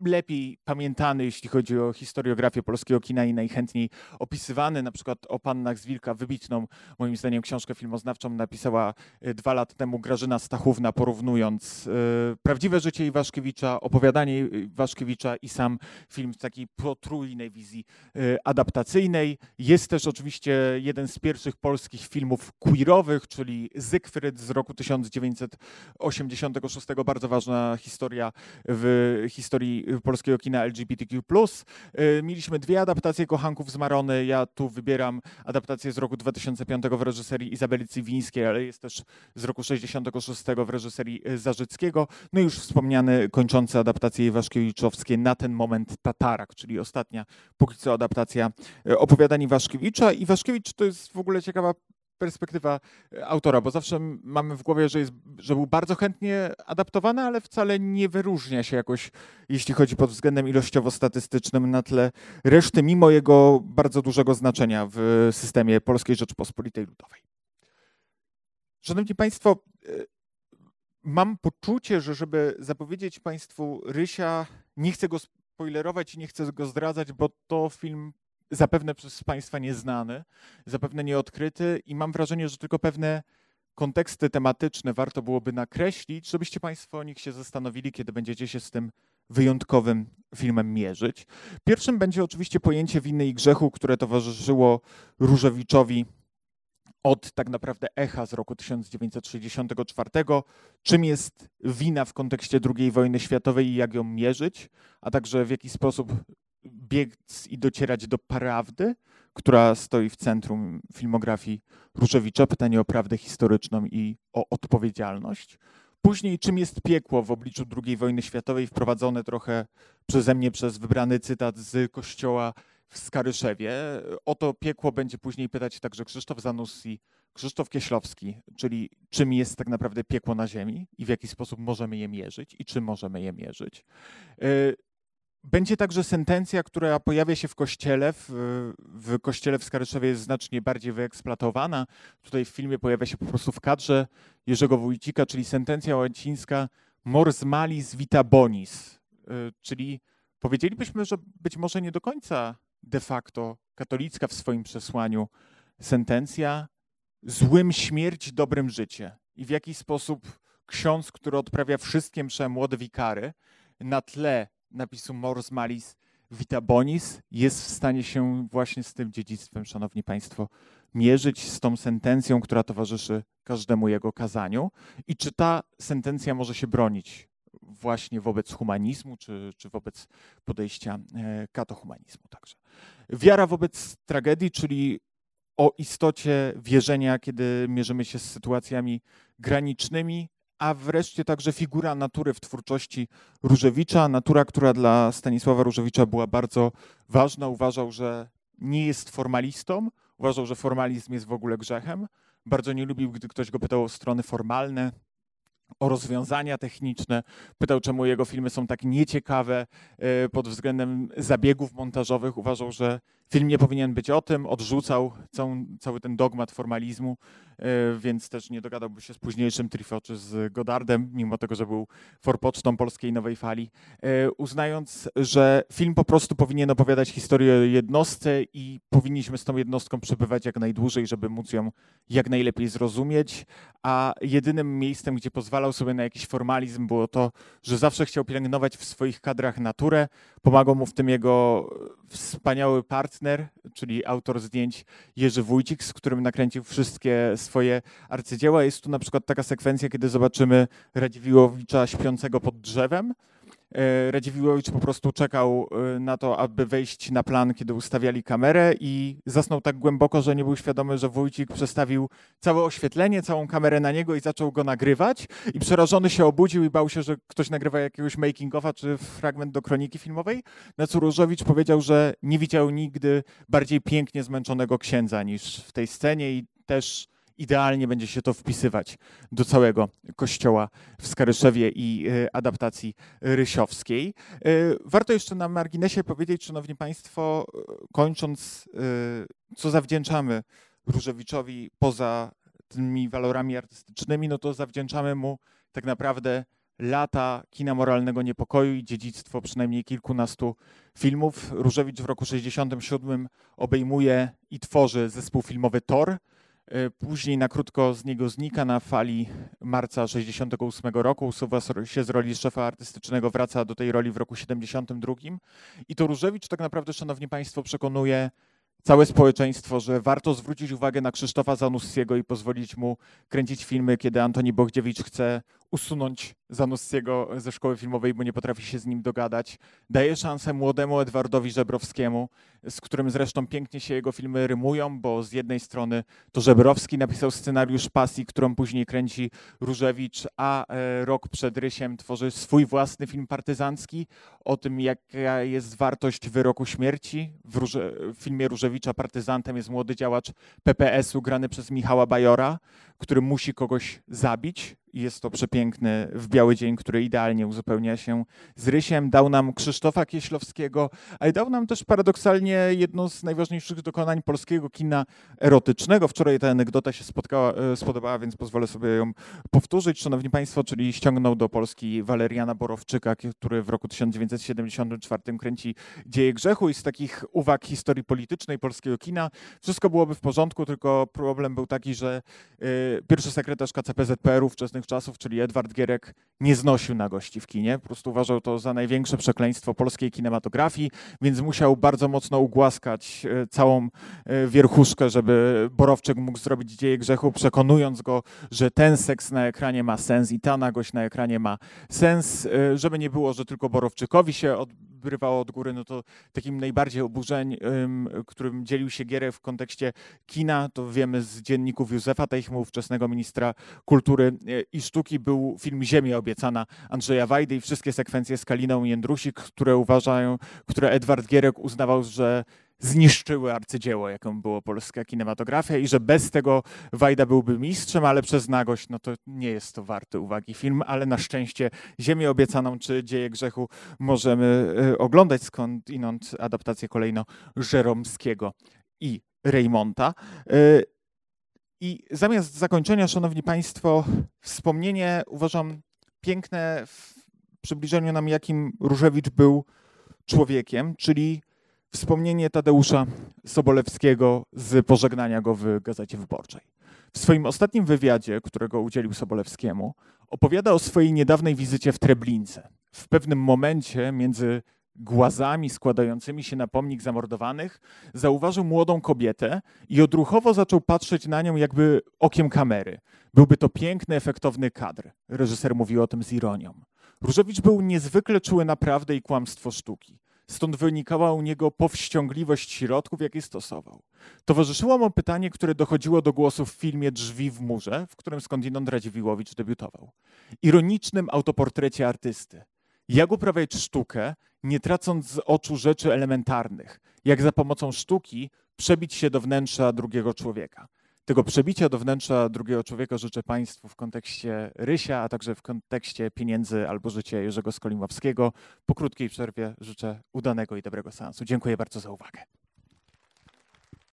lepiej pamiętany, jeśli chodzi o historiografię polskiego kina i najchętniej opisywany. Na przykład o Pannach z Wilka, wybitną moim zdaniem książkę filmoznawczą napisała dwa lata temu Grażyna Stachówna, porównując y, prawdziwe życie Iwaszkiewicza, opowiadanie Iwaszkiewicza i sam film w takiej potrójnej wizji y, adaptacyjnej. Jest też oczywiście jeden z pierwszych polskich filmów queerowych, czyli Zygfryd z roku tysiąc dziewięćset osiemdziesiątego szóstego. Bardzo ważna historia w historii polskiego kina L G B T Q plus. Mieliśmy dwie adaptacje Kochanków z Marony. Ja tu wybieram adaptację z roku dwa tysiące piątego w reżyserii Izabeli Cywińskiej, ale jest też z roku sześćdziesiątego szóstego w reżyserii Zarzyckiego. No i już wspomniane kończące adaptacje iwaszkiewiczowskie na ten moment Tatarak, czyli ostatnia póki co adaptacja opowiadań Iwaszkiewicza. Iwaszkiewicz to jest w ogóle ciekawa perspektywa autora, bo zawsze mamy w głowie, że, jest, że był bardzo chętnie adaptowany, ale wcale nie wyróżnia się jakoś, jeśli chodzi pod względem ilościowo-statystycznym na tle reszty, mimo jego bardzo dużego znaczenia w systemie Polskiej Rzeczypospolitej Ludowej. Szanowni Państwo, mam poczucie, że żeby zapowiedzieć Państwu Rysia, nie chcę go spoilerować i nie chcę go zdradzać, bo to film zapewne przez Państwa nieznany, zapewne nieodkryty i mam wrażenie, że tylko pewne konteksty tematyczne warto byłoby nakreślić, żebyście Państwo o nich się zastanowili, kiedy będziecie się z tym wyjątkowym filmem mierzyć. Pierwszym będzie oczywiście pojęcie winy i grzechu, które towarzyszyło Różewiczowi od tak naprawdę Echa z roku tysiąc dziewięćset sześćdziesiątego czwartego. Czym jest wina w kontekście drugiej wojny światowej i jak ją mierzyć, a także w jaki sposób biec i docierać do prawdy, która stoi w centrum filmografii Różewicza, pytanie o prawdę historyczną i o odpowiedzialność. Później, czym jest piekło w obliczu drugiej wojny światowej, wprowadzone trochę przeze mnie przez wybrany cytat z kościoła w Skaryszewie. O to piekło będzie później pytać także Krzysztof Zanussi, Krzysztof Kieślowski, czyli czym jest tak naprawdę piekło na ziemi i w jaki sposób możemy je mierzyć i czym możemy je mierzyć. Będzie także sentencja, która pojawia się w kościele. W, w kościele w Skaryszewie jest znacznie bardziej wyeksploatowana. Tutaj w filmie pojawia się po prostu w kadrze Jerzego Wójcika, czyli sentencja łacińska mors malis vita bonis, czyli powiedzielibyśmy, że być może nie do końca de facto katolicka w swoim przesłaniu sentencja złym śmierć, dobrym życie. I w jaki sposób ksiądz, który odprawia wszystkie msze młode wikary, na tle napisu mors malis vita bonis jest w stanie się właśnie z tym dziedzictwem, szanowni Państwo, mierzyć, z tą sentencją, która towarzyszy każdemu jego kazaniu i czy ta sentencja może się bronić właśnie wobec humanizmu, czy, czy wobec podejścia katohumanizmu także. Wiara wobec tragedii, czyli o istocie wierzenia, kiedy mierzymy się z sytuacjami granicznymi, a wreszcie także figura natury w twórczości Różewicza. Natura, która dla Stanisława Różewicza była bardzo ważna. Uważał, że nie jest formalistą, uważał, że formalizm jest w ogóle grzechem. Bardzo nie lubił, gdy ktoś go pytał o strony formalne, o rozwiązania techniczne. Pytał, czemu jego filmy są tak nieciekawe pod względem zabiegów montażowych. Uważał, że film nie powinien być o tym. Odrzucał całą, cały ten dogmat formalizmu, więc też nie dogadałby się z późniejszym Truffaut czy z Godardem, mimo tego, że był forpocztą polskiej nowej fali, uznając, że film po prostu powinien opowiadać historię o jednostce i powinniśmy z tą jednostką przebywać jak najdłużej, żeby móc ją jak najlepiej zrozumieć, a jedynym miejscem, gdzie pozwalał sobie na jakiś formalizm, było to, że zawsze chciał pielęgnować w swoich kadrach naturę. Pomagał mu w tym jego wspaniały partner, czyli autor zdjęć Jerzy Wójcik, z którym nakręcił wszystkie swoje arcydzieła. Jest tu na przykład taka sekwencja, kiedy zobaczymy Radziwiłłowicza śpiącego pod drzewem. Radziwiłłowicz po prostu czekał na to, aby wejść na plan, kiedy ustawiali kamerę i zasnął tak głęboko, że nie był świadomy, że Wójcik przestawił całe oświetlenie, całą kamerę na niego i zaczął go nagrywać i przerażony się obudził i bał się, że ktoś nagrywa jakiegoś making-offa czy fragment do kroniki filmowej. Na co Różewicz powiedział, że nie widział nigdy bardziej pięknie zmęczonego księdza niż w tej scenie i też idealnie będzie się to wpisywać do całego kościoła w Skaryszewie i adaptacji rysiowskiej. Warto jeszcze na marginesie powiedzieć, szanowni Państwo, kończąc, co zawdzięczamy Różewiczowi poza tymi walorami artystycznymi, no to zawdzięczamy mu tak naprawdę lata kina moralnego niepokoju i dziedzictwo przynajmniej kilkunastu filmów. Różewicz w roku sześćdziesiątym siódmym obejmuje i tworzy zespół filmowy Tor. Później na krótko z niego znika na fali marca sześćdziesiątego ósmego roku, usuwa się z roli szefa artystycznego, wraca do tej roli w roku siedemdziesiątym drugim. I to Różewicz tak naprawdę, szanowni państwo, przekonuje całe społeczeństwo, że warto zwrócić uwagę na Krzysztofa Zanussiego i pozwolić mu kręcić filmy, kiedy Antoni Bogdziewicz chce usunąć Zanussiego ze szkoły filmowej, bo nie potrafi się z nim dogadać. Daje szansę młodemu Edwardowi Żebrowskiemu, z którym zresztą pięknie się jego filmy rymują, bo z jednej strony to Żebrowski napisał scenariusz Pasji, którą później kręci Różewicz, a rok przed Rysiem tworzy swój własny film partyzancki o tym, jaka jest wartość wyroku śmierci. W, Róże, w filmie Różewicza partyzantem jest młody działacz P P S u grany przez Michała Bajora, który musi kogoś zabić. Jest to przepiękny W biały dzień, który idealnie uzupełnia się z Rysiem. Dał nam Krzysztofa Kieślowskiego, ale dał nam też paradoksalnie jedno z najważniejszych dokonań polskiego kina erotycznego. Wczoraj ta anegdota się spotkała, spodobała, więc pozwolę sobie ją powtórzyć. Szanowni państwo, czyli ściągnął do Polski Waleriana Borowczyka, który w roku tysiąc dziewięćset siedemdziesiątym czwartym kręci Dzieje grzechu i z takich uwag historii politycznej polskiego kina wszystko byłoby w porządku, tylko problem był taki, że yy, pierwszy sekretarz K C P Z P R u wczesnych czasów, czyli Edward Gierek, nie znosił nagości w kinie. Po prostu uważał to za największe przekleństwo polskiej kinematografii, więc musiał bardzo mocno ugłaskać całą wierchuszkę, żeby Borowczyk mógł zrobić Dzieje grzechu, przekonując go, że ten seks na ekranie ma sens i ta nagość na ekranie ma sens, żeby nie było, że tylko Borowczykowi się odbrywało od góry, no to takim najbardziej oburzeń, którym dzielił się Gierek w kontekście kina, to wiemy z dzienników Józefa Teichmu, ówczesnego ministra kultury i sztuki, był film Ziemia obiecana Andrzeja Wajdy i wszystkie sekwencje z Kaliną Jędrusik, które uważają, które Edward Gierek uznawał, że zniszczyły arcydzieło, jaką było polska kinematografia i że bez tego Wajda byłby mistrzem, ale przez nagość, no to nie jest to warty uwagi film, ale na szczęście Ziemię obiecaną czy Dzieje grzechu możemy oglądać, skądinąd adaptację kolejno Żeromskiego i Reymonta. I zamiast zakończenia, szanowni państwo, wspomnienie uważam piękne w przybliżeniu nam, jakim Różewicz był człowiekiem, czyli wspomnienie Tadeusza Sobolewskiego z pożegnania go w Gazecie Wyborczej. W swoim ostatnim wywiadzie, którego udzielił Sobolewskiemu, opowiada o swojej niedawnej wizycie w Treblince. W pewnym momencie między głazami składającymi się na pomnik zamordowanych zauważył młodą kobietę i odruchowo zaczął patrzeć na nią jakby okiem kamery. Byłby to piękny, efektowny kadr. Reżyser mówił o tym z ironią. Różewicz był niezwykle czuły na prawdę i kłamstwo sztuki. Stąd wynikała u niego powściągliwość środków, jakie stosował. Towarzyszyło mu pytanie, które dochodziło do głosu w filmie Drzwi w murze, w którym skądinąd Radziwiłłowicz debiutował. Ironicznym autoportrecie artysty. Jak uprawiać sztukę, nie tracąc z oczu rzeczy elementarnych? Jak za pomocą sztuki przebić się do wnętrza drugiego człowieka? Tego przebicia do wnętrza drugiego człowieka życzę państwu w kontekście Rysia, a także w kontekście Pieniędzy albo Życia Jerzego Skolimowskiego. Po krótkiej przerwie życzę udanego i dobrego seansu. Dziękuję bardzo za uwagę.